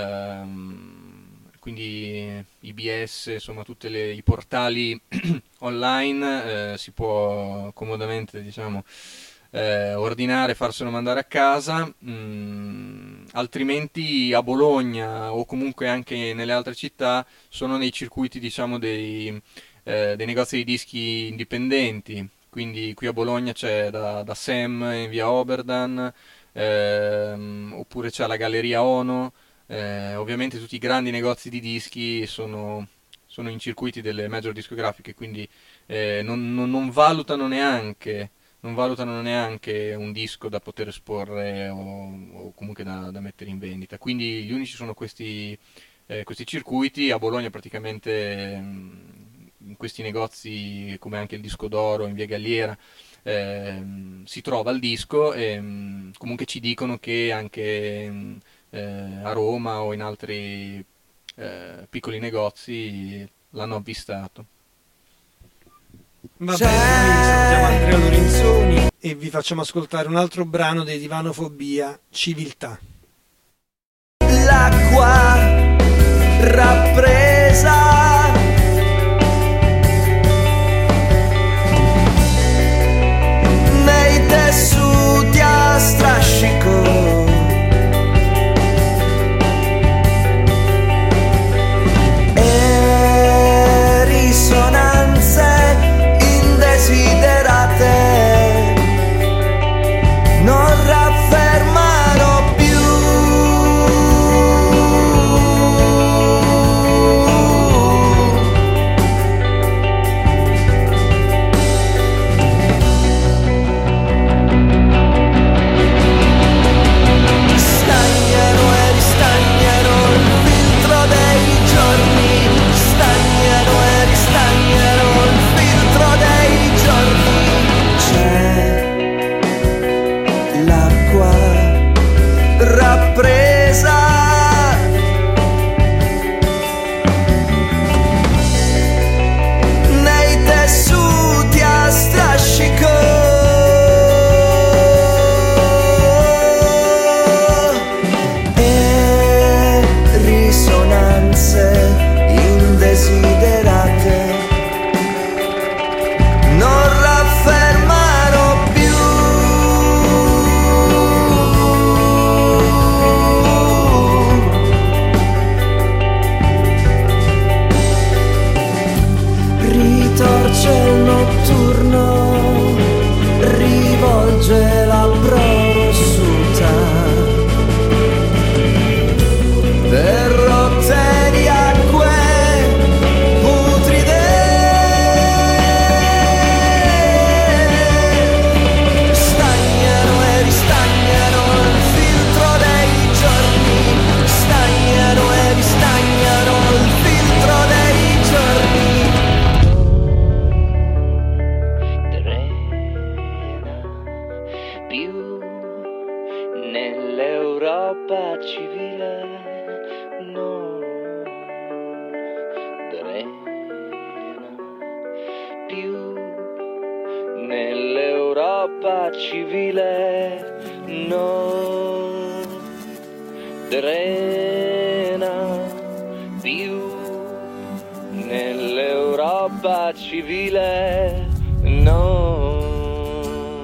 quindi IBS, insomma tutti i portali online, si può comodamente diciamo ordinare, farselo mandare a casa, altrimenti a Bologna o comunque anche nelle altre città sono nei circuiti diciamo dei negozi di dischi indipendenti. Quindi qui a Bologna c'è da Sam in via Oberdan, oppure c'è la Galleria Ono, ovviamente tutti i grandi negozi di dischi sono in circuiti delle major discografiche, quindi non valutano neanche un disco da poter esporre o comunque da mettere in vendita. Quindi gli unici sono questi circuiti. A Bologna praticamente in questi negozi come anche il Disco d'Oro in via Galliera si trova il disco e comunque ci dicono che anche a Roma o in altri piccoli negozi l'hanno avvistato. Va bene, noi salutiamo Andrea Lorenzoni e vi facciamo ascoltare un altro brano dei Divanofobia, Civiltà. L'acqua rappresa nei tessuti a strascico, e risonanze indesiderate non raffermano più nell'Europa civile non drena più, nell'Europa civile non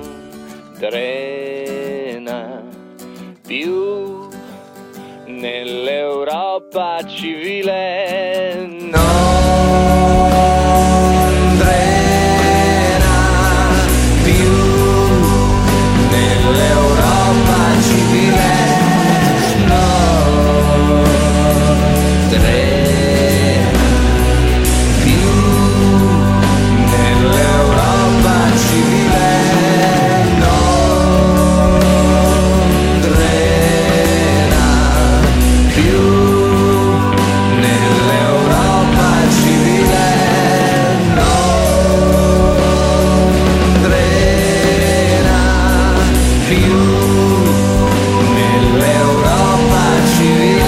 drena più, nell'Europa civile non drena più, nell'Europa civile non drena più, nell'Europa civile non drena più, nell'Europa civile non drena più, nell'Europa civile.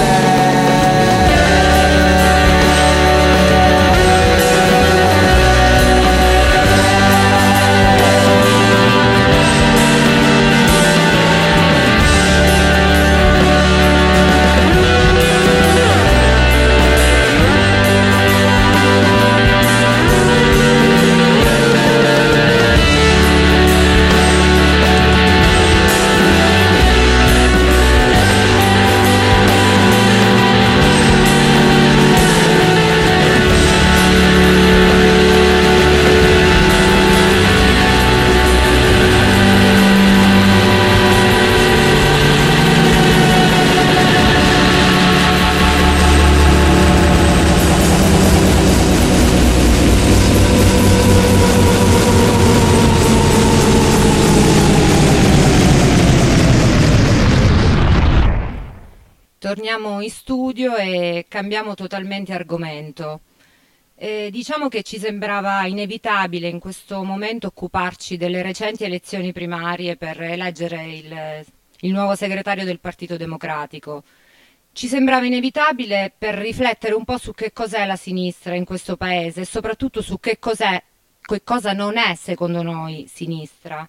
Torniamo in studio e cambiamo totalmente argomento. Diciamo che ci sembrava inevitabile in questo momento occuparci delle recenti elezioni primarie per eleggere il nuovo segretario del Partito Democratico. Ci sembrava inevitabile per riflettere un po' su che cos'è la sinistra in questo paese e soprattutto su che cosa non è secondo noi sinistra.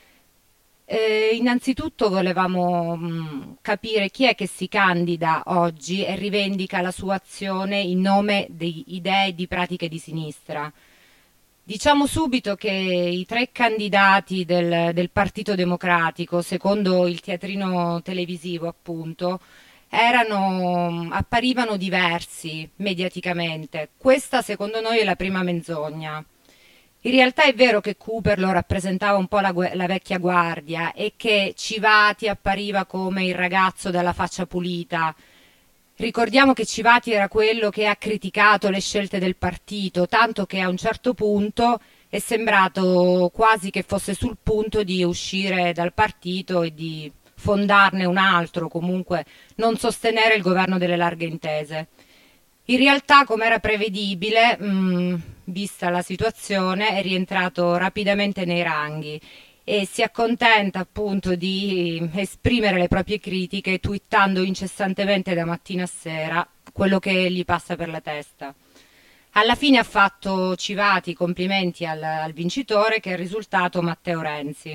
Innanzitutto volevamo capire chi è che si candida oggi e rivendica la sua azione in nome di idee e di pratiche di sinistra. Diciamo subito che i 3 candidati del Partito Democratico, secondo il teatrino televisivo appunto, apparivano diversi mediaticamente. Questa secondo noi è la prima menzogna. In realtà è vero che Cooperlo rappresentava un po' la vecchia guardia e che Civati appariva come il ragazzo dalla faccia pulita. Ricordiamo che Civati era quello che ha criticato le scelte del partito, tanto che a un certo punto è sembrato quasi che fosse sul punto di uscire dal partito e di fondarne un altro, comunque non sostenere il governo delle larghe intese. In realtà, come era prevedibile, vista la situazione, è rientrato rapidamente nei ranghi e si accontenta appunto di esprimere le proprie critiche twittando incessantemente da mattina a sera quello che gli passa per la testa. Alla fine ha fatto Civati complimenti al vincitore, che è il risultato Matteo Renzi.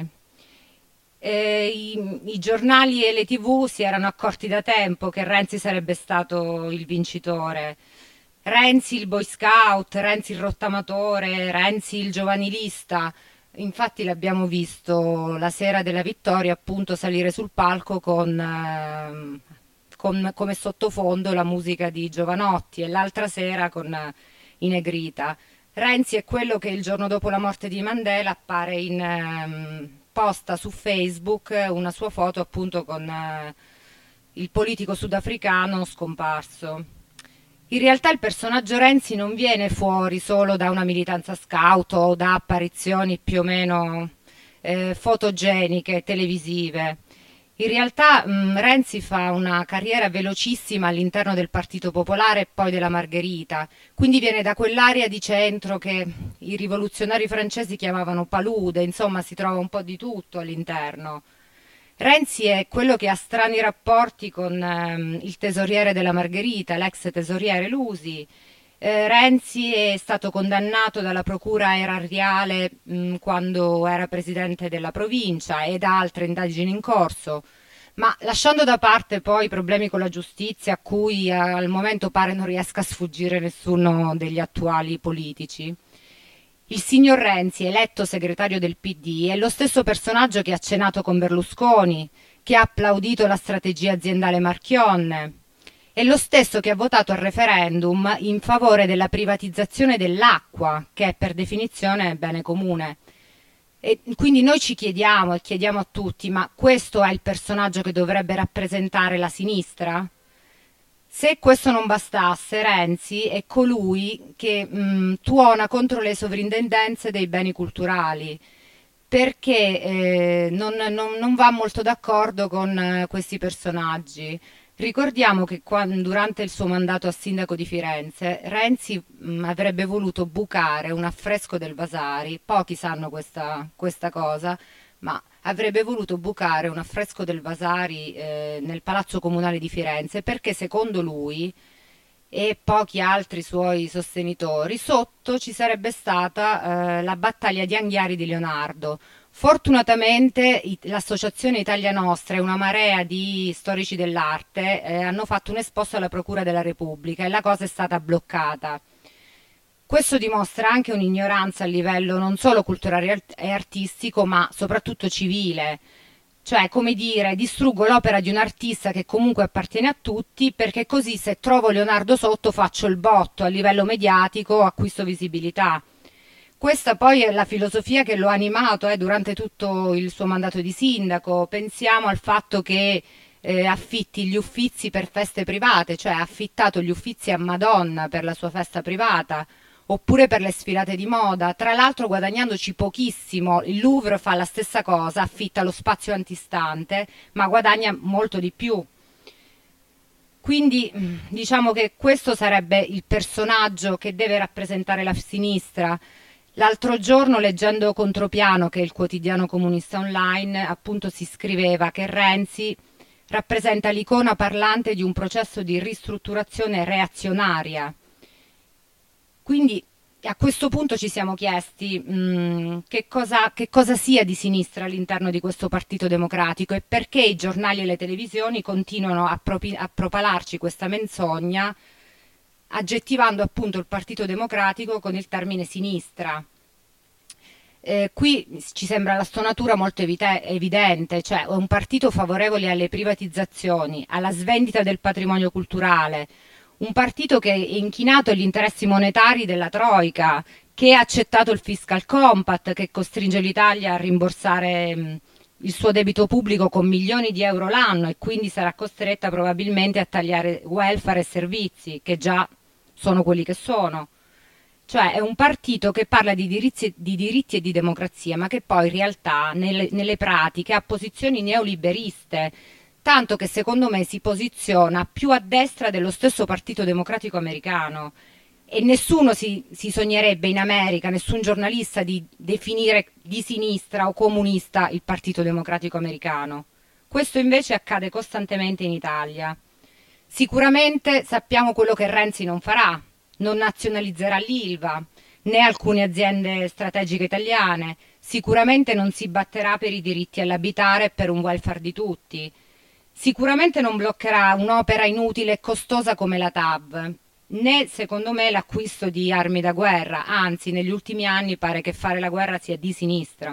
I giornali e le TV si erano accorti da tempo che Renzi sarebbe stato il vincitore. Renzi il boy scout, Renzi il rottamatore, Renzi il giovanilista. Infatti l'abbiamo visto la sera della vittoria appunto salire sul palco con come sottofondo la musica di Giovanotti e l'altra sera con i Negrita. Renzi è quello che il giorno dopo la morte di Mandela appare posta su Facebook una sua foto appunto con il politico sudafricano scomparso. In realtà il personaggio Renzi non viene fuori solo da una militanza scout o da apparizioni più o meno fotogeniche, televisive. In realtà Renzi fa una carriera velocissima all'interno del Partito Popolare e poi della Margherita, quindi viene da quell'area di centro che i rivoluzionari francesi chiamavano palude, insomma si trova un po' di tutto all'interno. Renzi è quello che ha strani rapporti con il tesoriere della Margherita, l'ex tesoriere Lusi, Renzi è stato condannato dalla procura erariale quando era presidente della provincia e da altre indagini in corso. Ma lasciando da parte poi i problemi con la giustizia a cui al momento pare non riesca a sfuggire nessuno degli attuali politici, il signor Renzi, eletto segretario del PD, è lo stesso personaggio che ha cenato con Berlusconi, che ha applaudito la strategia aziendale Marchionne, è lo stesso che ha votato al referendum in favore della privatizzazione dell'acqua, che è per definizione bene comune. E quindi noi ci chiediamo e chiediamo a tutti, ma questo è il personaggio che dovrebbe rappresentare la sinistra? Se questo non bastasse, Renzi è colui che tuona contro le sovrintendenze dei beni culturali, perché non va molto d'accordo con questi personaggi. Ricordiamo che durante il suo mandato a sindaco di Firenze, Renzi avrebbe voluto bucare un affresco del Vasari, pochi sanno questa cosa, ma avrebbe voluto bucare un affresco del Vasari nel Palazzo Comunale di Firenze perché secondo lui e pochi altri suoi sostenitori sotto ci sarebbe stata la battaglia di Anghiari di Leonardo. Fortunatamente l'Associazione Italia Nostra e una marea di storici dell'arte hanno fatto un esposto alla Procura della Repubblica e la cosa è stata bloccata. Questo dimostra anche un'ignoranza a livello non solo culturale e artistico, ma soprattutto civile. Cioè, come dire, distruggo l'opera di un artista che comunque appartiene a tutti, perché così se trovo Leonardo sotto faccio il botto a livello mediatico, acquisto visibilità. Questa poi è la filosofia che lo ha animato durante tutto il suo mandato di sindaco. Pensiamo al fatto che affitti gli Uffizi per feste private, cioè ha affittato gli Uffizi a Madonna per la sua festa privata, oppure per le sfilate di moda, tra l'altro guadagnandoci pochissimo. Il Louvre fa la stessa cosa, affitta lo spazio antistante, ma guadagna molto di più. Quindi diciamo che questo sarebbe il personaggio che deve rappresentare la sinistra. L'altro giorno, leggendo Contropiano, che è il quotidiano comunista online, appunto si scriveva che Renzi rappresenta l'icona parlante di un processo di ristrutturazione reazionaria. Quindi a questo punto ci siamo chiesti che cosa sia di sinistra all'interno di questo Partito Democratico e perché i giornali e le televisioni continuano a propalarci questa menzogna, aggettivando appunto il Partito Democratico con il termine sinistra. Qui ci sembra la stonatura molto evidente, cioè è un partito favorevole alle privatizzazioni, alla svendita del patrimonio culturale, un partito che è inchinato agli interessi monetari della Troica, che ha accettato il fiscal compact, che costringe l'Italia a rimborsare il suo debito pubblico con milioni di euro l'anno e quindi sarà costretta probabilmente a tagliare welfare e servizi, che già sono quelli che sono. Cioè è un partito che parla di diritti e di democrazia, ma che poi in realtà nelle pratiche ha posizioni neoliberiste, tanto che secondo me si posiziona più a destra dello stesso Partito Democratico americano. E nessuno si sognerebbe in America, nessun giornalista, di definire di sinistra o comunista il Partito Democratico americano. Questo invece accade costantemente in Italia. Sicuramente sappiamo quello che Renzi non farà. Non nazionalizzerà l'Ilva né alcune aziende strategiche italiane, sicuramente non si batterà per i diritti all'abitare e per un welfare di tutti, sicuramente non bloccherà un'opera inutile e costosa come la TAV, né secondo me l'acquisto di armi da guerra, anzi negli ultimi anni pare che fare la guerra sia di sinistra.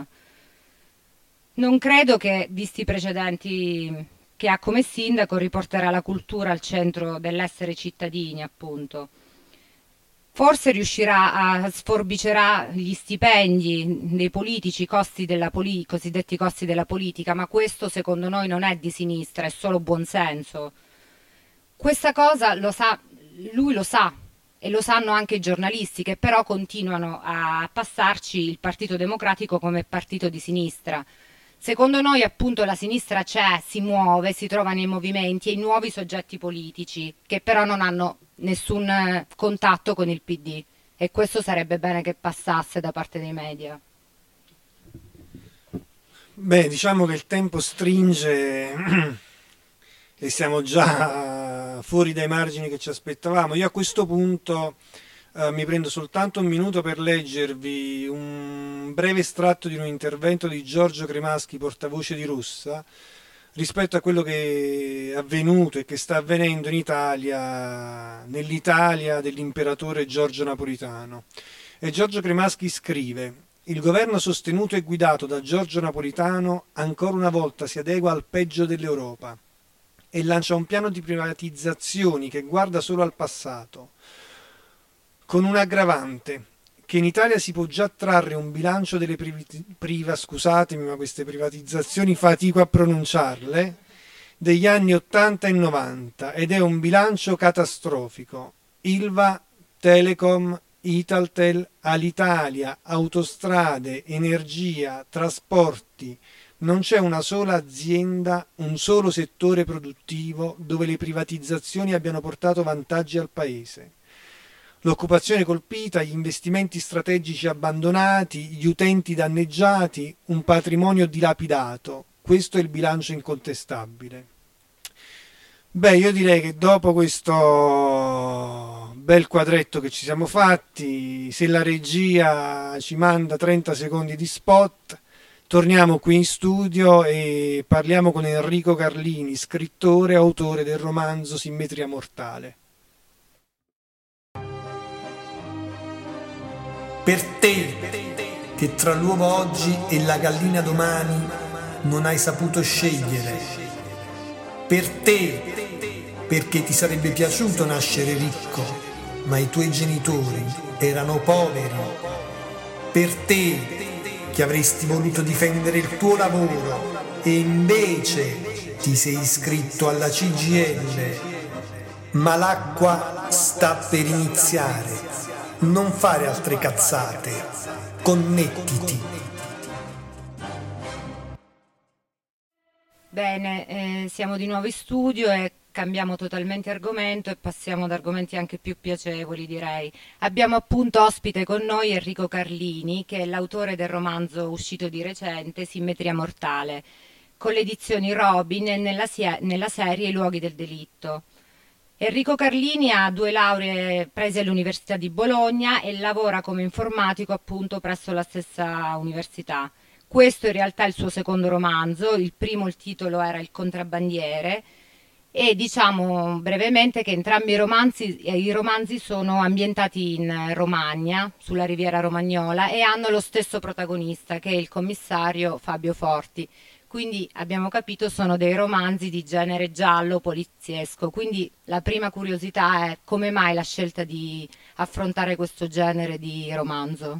Non credo che, visti i precedenti che ha come sindaco, riporterà la cultura al centro dell'essere cittadini, appunto. Forse riuscirà a sforbicerà gli stipendi dei politici, cosiddetti costi della politica, ma questo secondo noi non è di sinistra, è solo buonsenso. Questa cosa lui lo sa e lo sanno anche i giornalisti che però continuano a passarci il Partito Democratico come partito di sinistra. Secondo noi appunto la sinistra c'è, si muove, si trova nei movimenti e in nuovi soggetti politici che però non hanno nessun contatto con il PD e questo sarebbe bene che passasse da parte dei media. Beh, diciamo che il tempo stringe e siamo già fuori dai margini che ci aspettavamo. Io a questo punto Mi prendo soltanto un minuto per leggervi un breve estratto di un intervento di Giorgio Cremaschi, portavoce di Rossa, rispetto a quello che è avvenuto e che sta avvenendo in Italia, nell'Italia dell'imperatore Giorgio Napolitano. E Giorgio Cremaschi scrive: il governo sostenuto e guidato da Giorgio Napolitano ancora una volta si adegua al peggio dell'Europa e lancia un piano di privatizzazioni che guarda solo al passato, con un aggravante, che in Italia si può già trarre un bilancio delle scusatemi, ma queste privatizzazioni fatico a pronunciarle, degli anni 80 e 90, ed è un bilancio catastrofico. Ilva, Telecom, Italtel, Alitalia, autostrade, energia, trasporti. Non c'è una sola azienda, un solo settore produttivo dove le privatizzazioni abbiano portato vantaggi al paese. L'occupazione colpita, gli investimenti strategici abbandonati, gli utenti danneggiati, un patrimonio dilapidato. Questo è il bilancio incontestabile. Beh, io direi che dopo questo bel quadretto che ci siamo fatti, se la regia ci manda 30 secondi di spot, torniamo qui in studio e parliamo con Enrico Carlini, scrittore e autore del romanzo Simmetria mortale. Per te, che tra l'uovo oggi e la gallina domani non hai saputo scegliere. Per te, perché ti sarebbe piaciuto nascere ricco, ma i tuoi genitori erano poveri. Per te, che avresti voluto difendere il tuo lavoro e invece ti sei iscritto alla CGIL. Ma l'acqua sta per iniziare. Non fare altre cazzate, connettiti. Bene, siamo di nuovo in studio e cambiamo totalmente argomento e passiamo ad argomenti anche più piacevoli, direi. Abbiamo appunto ospite con noi Enrico Carlini, che è l'autore del romanzo uscito di recente, Simmetria mortale, con le edizioni Robin e nella serie I luoghi del delitto. Enrico Carlini ha 2 lauree prese all'Università di Bologna e lavora come informatico appunto presso la stessa università. Questo in realtà è il suo secondo romanzo, il primo, il titolo era Il contrabbandiere, e diciamo brevemente che entrambi i romanzi sono ambientati in Romagna, sulla riviera romagnola, e hanno lo stesso protagonista, che è il commissario Fabio Forti. Quindi abbiamo capito sono dei romanzi di genere giallo poliziesco. Quindi la prima curiosità è: come mai la scelta di affrontare questo genere di romanzo?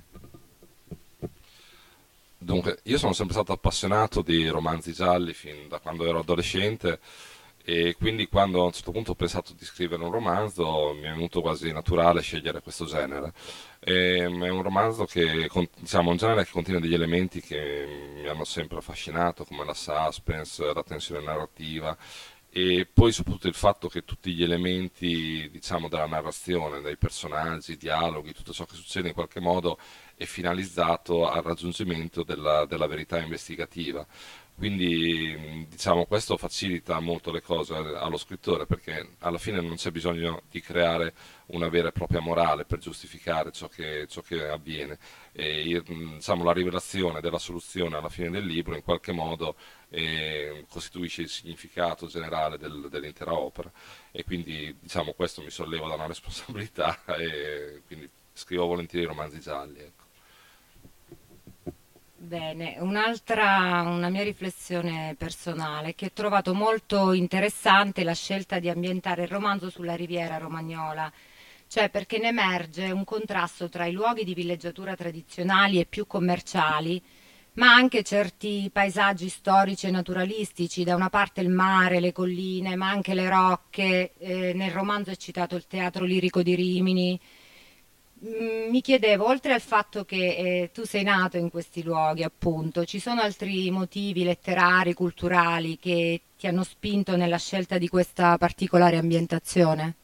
Dunque, io sono sempre stato appassionato di romanzi gialli fin da quando ero adolescente, e quindi quando a un certo punto ho pensato di scrivere un romanzo mi è venuto quasi naturale scegliere questo genere. È un romanzo che, diciamo, un genere che contiene degli elementi che mi hanno sempre affascinato, come la suspense, la tensione narrativa, e poi soprattutto il fatto che tutti gli elementi, diciamo, della narrazione, dei personaggi, i dialoghi, tutto ciò che succede in qualche modo è finalizzato al raggiungimento della verità investigativa. Quindi diciamo questo facilita molto le cose allo scrittore, perché alla fine non c'è bisogno di creare una vera e propria morale per giustificare ciò che avviene. E, diciamo, la rivelazione della soluzione alla fine del libro in qualche modo costituisce il significato generale dell'intera opera, e quindi diciamo questo mi solleva da una responsabilità e quindi scrivo volentieri romanzi gialli, ecco. Bene, una mia riflessione personale è che ho trovato molto interessante la scelta di ambientare il romanzo sulla riviera romagnola, cioè perché ne emerge un contrasto tra i luoghi di villeggiatura tradizionali e più commerciali, ma anche certi paesaggi storici e naturalistici, da una parte il mare, le colline, ma anche le rocche. Nel romanzo è citato il Teatro Lirico di Rimini. Mi chiedevo, oltre al fatto che tu sei nato in questi luoghi, appunto, ci sono altri motivi letterari, culturali che ti hanno spinto nella scelta di questa particolare ambientazione?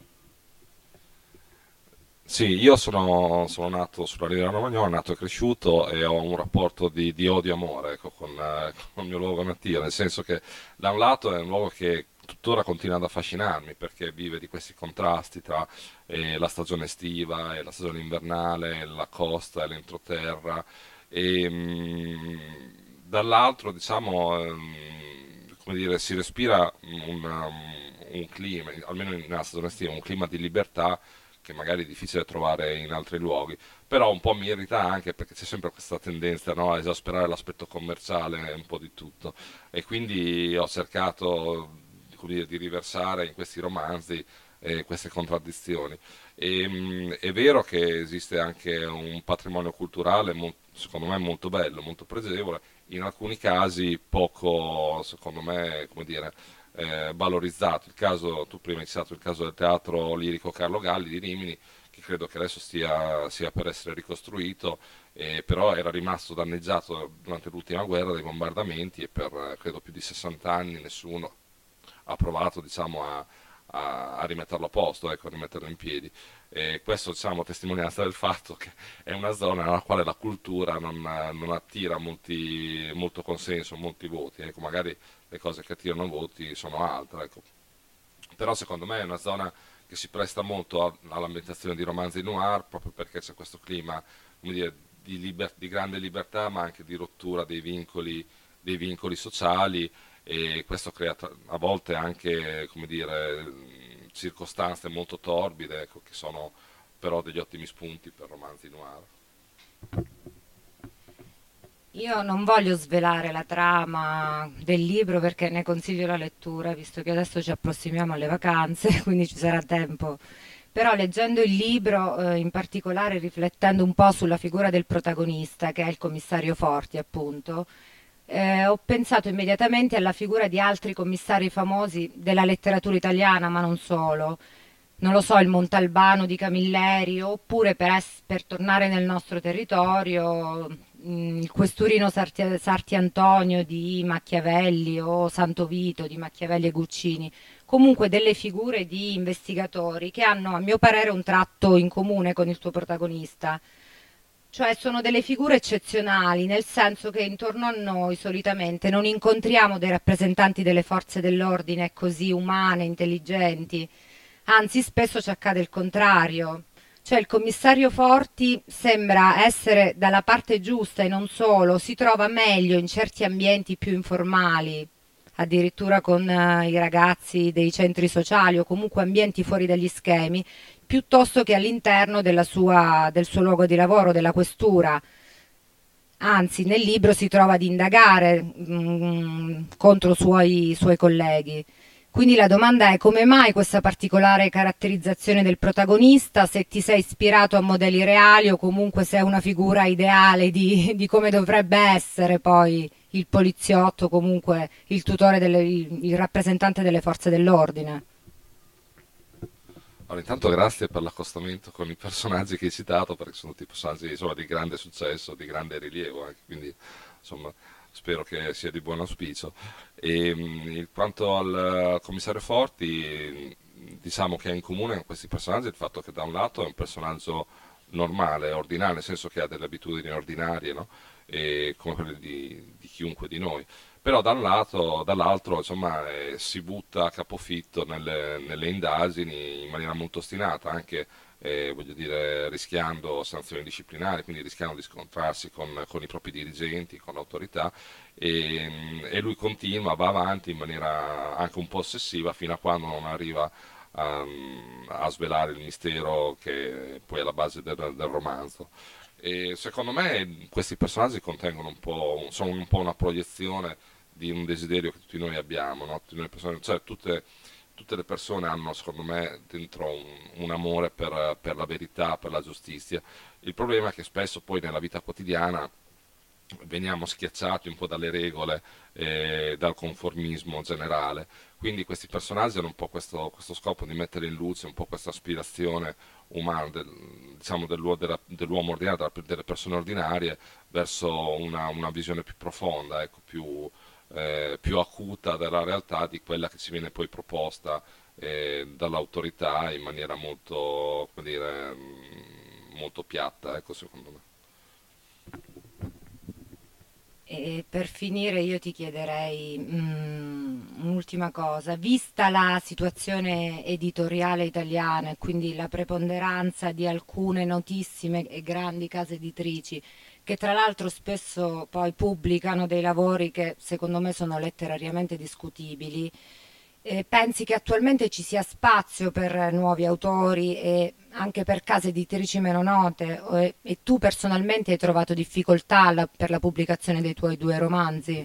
Sì, io sono nato sulla Riviera Romagnola, nato e cresciuto, e ho un rapporto di odio e amore, ecco, con il mio luogo natio, nel senso che da un lato è un luogo che tuttora continua ad affascinarmi perché vive di questi contrasti tra la stagione estiva e la stagione invernale, la costa e l'entroterra e dall'altro diciamo come dire, si respira un clima, almeno nella stagione estiva, un clima di libertà che magari è difficile trovare in altri luoghi, però un po' mi irrita anche perché c'è sempre questa tendenza, no, a esasperare l'aspetto commerciale un po' di tutto e quindi ho cercato come dire, di riversare in questi romanzi queste contraddizioni. È vero che esiste anche un patrimonio culturale, secondo me, molto bello, molto pregevole, in alcuni casi poco, secondo me, come dire, valorizzato. Il caso, tu prima hai citato il caso del teatro lirico Carlo Galli di Rimini, che credo che adesso sia per essere ricostruito, però era rimasto danneggiato durante l'ultima guerra dai bombardamenti e per credo più di 60 anni nessuno ha provato diciamo, a rimetterlo a posto, ecco, a rimetterlo in piedi. E questo diciamo, testimonianza del fatto che è una zona nella quale la cultura non attira molto consenso, molti voti, ecco, magari le cose che attirano voti sono altre, ecco. Però secondo me è una zona che si presta molto all'ambientazione di romanzi noir proprio perché c'è questo clima come dire, di grande libertà ma anche di rottura dei vincoli sociali e questo crea a volte anche come dire, circostanze molto torbide ecco, che sono però degli ottimi spunti per romanzi noir. Io non voglio svelare la trama del libro perché ne consiglio la lettura, visto che adesso ci approssimiamo alle vacanze, quindi ci sarà tempo. Però leggendo il libro, in particolare riflettendo un po' sulla figura del protagonista, che è il commissario Forti, appunto, ho pensato immediatamente alla figura di altri commissari famosi della letteratura italiana, ma non solo. Non lo so, il Montalbano di Camilleri, oppure per tornare nel nostro territorio, il Questurino Sarti Antonio di Machiavelli o Santo Vito di Machiavelli e Guccini. Comunque delle figure di investigatori che hanno, a mio parere, un tratto in comune con il tuo protagonista. Cioè sono delle figure eccezionali, nel senso che intorno a noi solitamente non incontriamo dei rappresentanti delle forze dell'ordine così umane, intelligenti. Anzi, spesso ci accade il contrario. Cioè il commissario Forti sembra essere dalla parte giusta e non solo, si trova meglio in certi ambienti più informali, addirittura con i ragazzi dei centri sociali o comunque ambienti fuori dagli schemi, piuttosto che all'interno del suo luogo di lavoro, della questura. Anzi, nel libro si trova ad indagare contro suoi colleghi. Quindi la domanda è come mai questa particolare caratterizzazione del protagonista, se ti sei ispirato a modelli reali o comunque se è una figura ideale di come dovrebbe essere poi il poliziotto, comunque il tutore, il rappresentante delle forze dell'ordine. Allora, intanto grazie per l'accostamento con i personaggi che hai citato, perché sono tutti personaggi insomma, di grande successo, di grande rilievo, quindi insomma, spero che sia di buon auspicio. Quanto al commissario Forti, diciamo che ha in comune con questi personaggi il fatto che da un lato è un personaggio normale, ordinario, nel senso che ha delle abitudini ordinarie, no? Come quelle di chiunque di noi però dall'altro insomma, si butta a capofitto nelle indagini in maniera molto ostinata, anche voglio dire, rischiando sanzioni disciplinari, quindi rischiando di scontrarsi con i propri dirigenti, con l'autorità, e lui continua, va avanti in maniera anche un po' ossessiva fino a quando non arriva a svelare il mistero che poi è alla base del romanzo. E secondo me questi personaggi contengono sono un po' una proiezione di un desiderio che tutti noi abbiamo, no? Cioè, tutte le persone hanno, secondo me, dentro un amore per la verità, per la giustizia. Il problema è che spesso poi nella vita quotidiana veniamo schiacciati un po' dalle regole, dal conformismo generale. Quindi questi personaggi hanno un po' questo scopo di mettere in luce un po' questa aspirazione umana, diciamo dell'uomo ordinario, delle persone ordinarie, verso una visione più profonda, ecco, più acuta della realtà di quella che ci viene poi proposta dall'autorità in maniera molto, come dire, molto piatta, ecco, secondo me. E per finire io ti chiederei un'ultima cosa. Vista la situazione editoriale italiana e quindi la preponderanza di alcune notissime e grandi case editrici, che tra l'altro spesso poi pubblicano dei lavori che secondo me sono letterariamente discutibili, pensi che attualmente ci sia spazio per nuovi autori e anche per case editrici meno note? E tu personalmente hai trovato difficoltà per la pubblicazione dei tuoi 2 romanzi?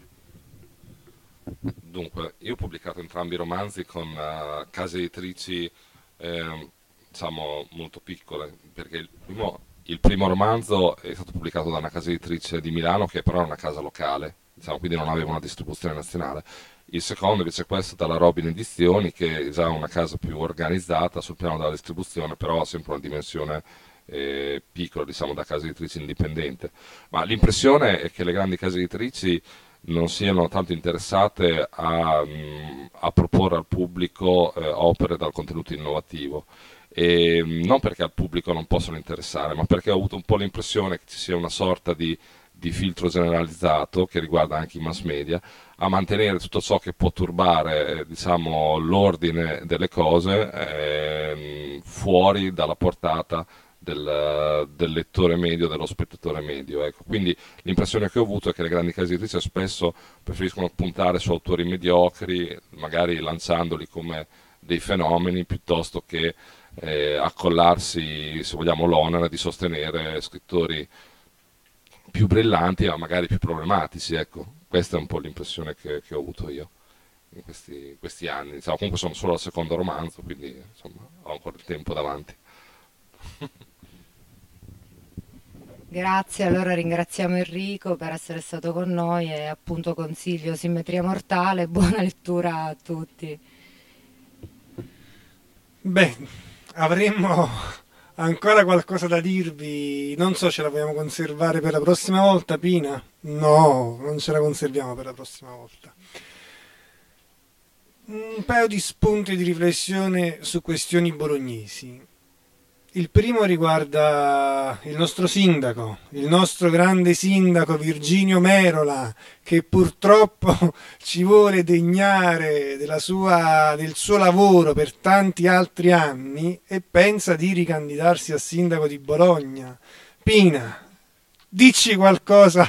Dunque, io ho pubblicato entrambi i romanzi con case editrici, diciamo, molto piccole, perché il primo romanzo è stato pubblicato da una casa editrice di Milano, che però è una casa locale, diciamo, quindi non aveva una distribuzione nazionale. Il secondo invece è questo dalla Robin Edizioni, che è già una casa più organizzata sul piano della distribuzione, però ha sempre una dimensione piccola, diciamo, da casa editrice indipendente. Ma l'impressione è che le grandi case editrici non siano tanto interessate a proporre al pubblico opere dal contenuto innovativo. E non perché al pubblico non possono interessare, ma perché ho avuto un po' l'impressione che ci sia una sorta di filtro generalizzato che riguarda anche i mass media, a mantenere tutto ciò che può turbare, diciamo, l'ordine delle cose fuori dalla portata del lettore medio, dello spettatore medio. Ecco. Quindi l'impressione che ho avuto è che le grandi case editrici spesso preferiscono puntare su autori mediocri, magari lanciandoli come dei fenomeni, piuttosto che accollarsi, se vogliamo, l'onere di sostenere scrittori più brillanti ma magari più problematici. Ecco. Questa è un po' l'impressione che ho avuto io in questi anni. Diciamo, comunque sono solo al secondo romanzo, quindi insomma, ho ancora il tempo davanti. Grazie, allora ringraziamo Enrico per essere stato con noi e appunto consiglio Simmetria Mortale, buona lettura a tutti. Beh, avremmo ancora qualcosa da dirvi, non so, ce la vogliamo conservare per la prossima volta, Pina? No, non ce la conserviamo per la prossima volta. Un paio di spunti di riflessione su questioni bolognesi. Il primo riguarda il nostro sindaco, il nostro grande sindaco Virginio Merola, che purtroppo ci vuole degnare del suo lavoro per tanti altri anni e pensa di ricandidarsi a sindaco di Bologna. Pina, dici qualcosa,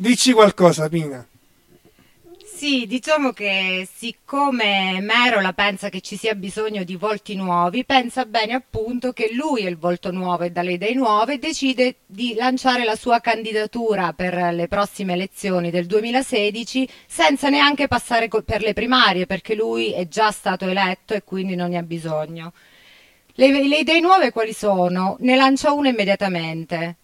Pina. Sì, diciamo che siccome Merola pensa che ci sia bisogno di volti nuovi, pensa bene appunto che lui è il volto nuovo e dalle idee nuove, decide di lanciare la sua candidatura per le prossime elezioni del 2016 senza neanche passare per le primarie, perché lui è già stato eletto e quindi non ne ha bisogno. Le idee nuove quali sono? Ne lancia una immediatamente.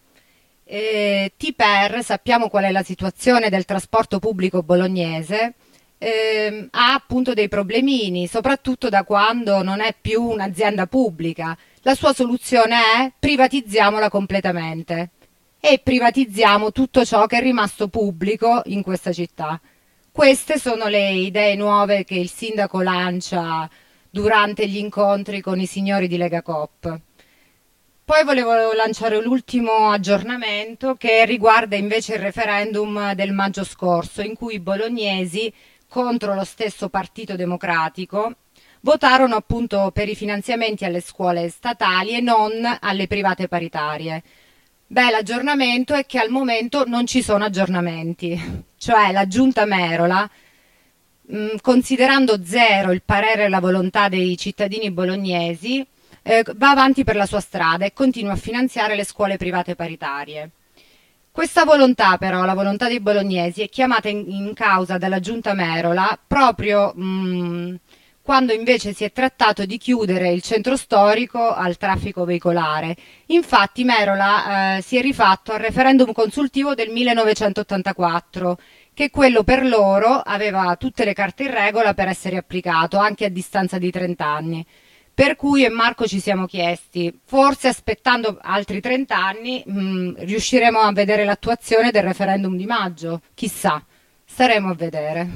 Tiper, sappiamo qual è la situazione del trasporto pubblico bolognese, ha appunto dei problemini, soprattutto da quando non è più un'azienda pubblica. La sua soluzione è privatizziamola completamente e privatizziamo tutto ciò che è rimasto pubblico in questa città. Queste sono le idee nuove che il sindaco lancia durante gli incontri con i signori di Lega Coop. Poi volevo lanciare l'ultimo aggiornamento che riguarda invece il referendum del maggio scorso, in cui i bolognesi, contro lo stesso Partito Democratico, votarono appunto per i finanziamenti alle scuole statali e non alle private paritarie. Beh, l'aggiornamento è che al momento non ci sono aggiornamenti, cioè la giunta Merola, considerando zero il parere e la volontà dei cittadini bolognesi, va avanti per la sua strada e continua a finanziare le scuole private paritarie. Questa volontà però, la volontà dei bolognesi, è chiamata in causa dalla giunta Merola proprio quando invece si è trattato di chiudere il centro storico al traffico veicolare. Infatti Merola si è rifatto al referendum consultivo del 1984, che quello per loro aveva tutte le carte in regola per essere applicato anche a distanza di 30 anni. Per cui io e Marco ci siamo chiesti, forse aspettando altri 30 anni riusciremo a vedere l'attuazione del referendum di maggio. Chissà, staremo a vedere.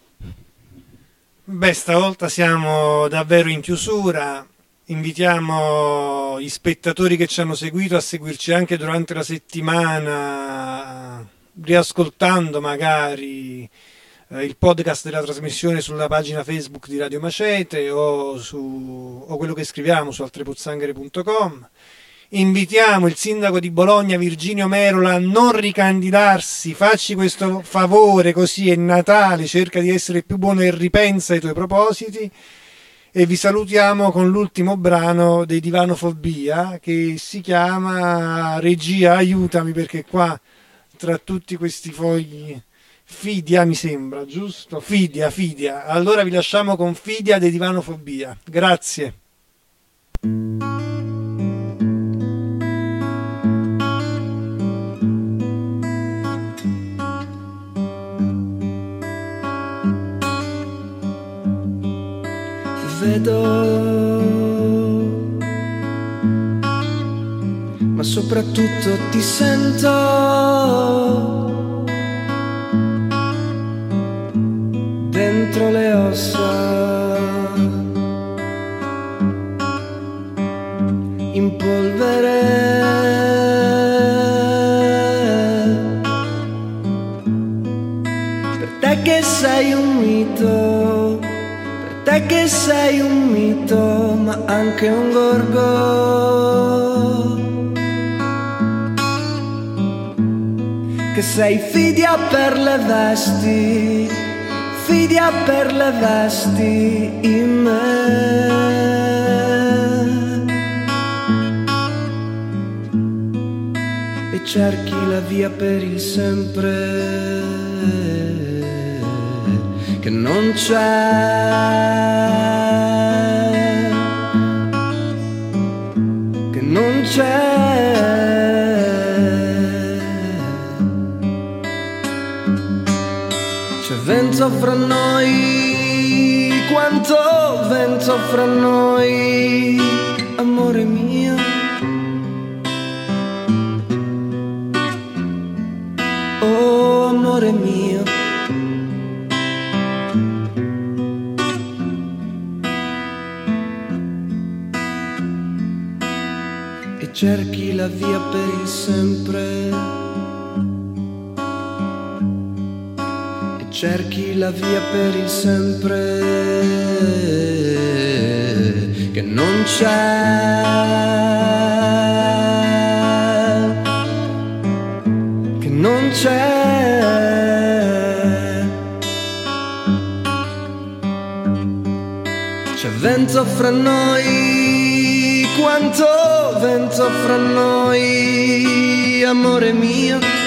Beh, stavolta siamo davvero in chiusura. Invitiamo gli spettatori che ci hanno seguito a seguirci anche durante la settimana, riascoltando magari il podcast della trasmissione sulla pagina Facebook di Radio Macete o quello che scriviamo su altrepozzanghere.com. Invitiamo il sindaco di Bologna Virginio Merola a non ricandidarsi, facci questo favore, così è Natale, cerca di essere più buono e ripensa ai tuoi propositi. E vi salutiamo con l'ultimo brano dei Divanofobia, che si chiama Regia aiutami, perché qua tra tutti questi fogli Fidia mi sembra, giusto? Fidia. Allora vi lasciamo con Fidia dei Divanofobia. Grazie. Vedo, ma soprattutto ti sento, dentro le ossa, in polvere, per te che sei un mito, te che sei un mito, ma anche un gorgo, che sei Fidia per le vesti, Fidia per le vesti in me. E cerchi la via per il sempre, che non c'è, che non c'è. C'è vento fra noi, quanto vento fra noi, amore mio. Oh, amore mio. Cerchi la via per il sempre, e cerchi la via per il sempre, che non c'è, che non c'è. C'è vento fra noi, quanto vento fra noi, amore mio.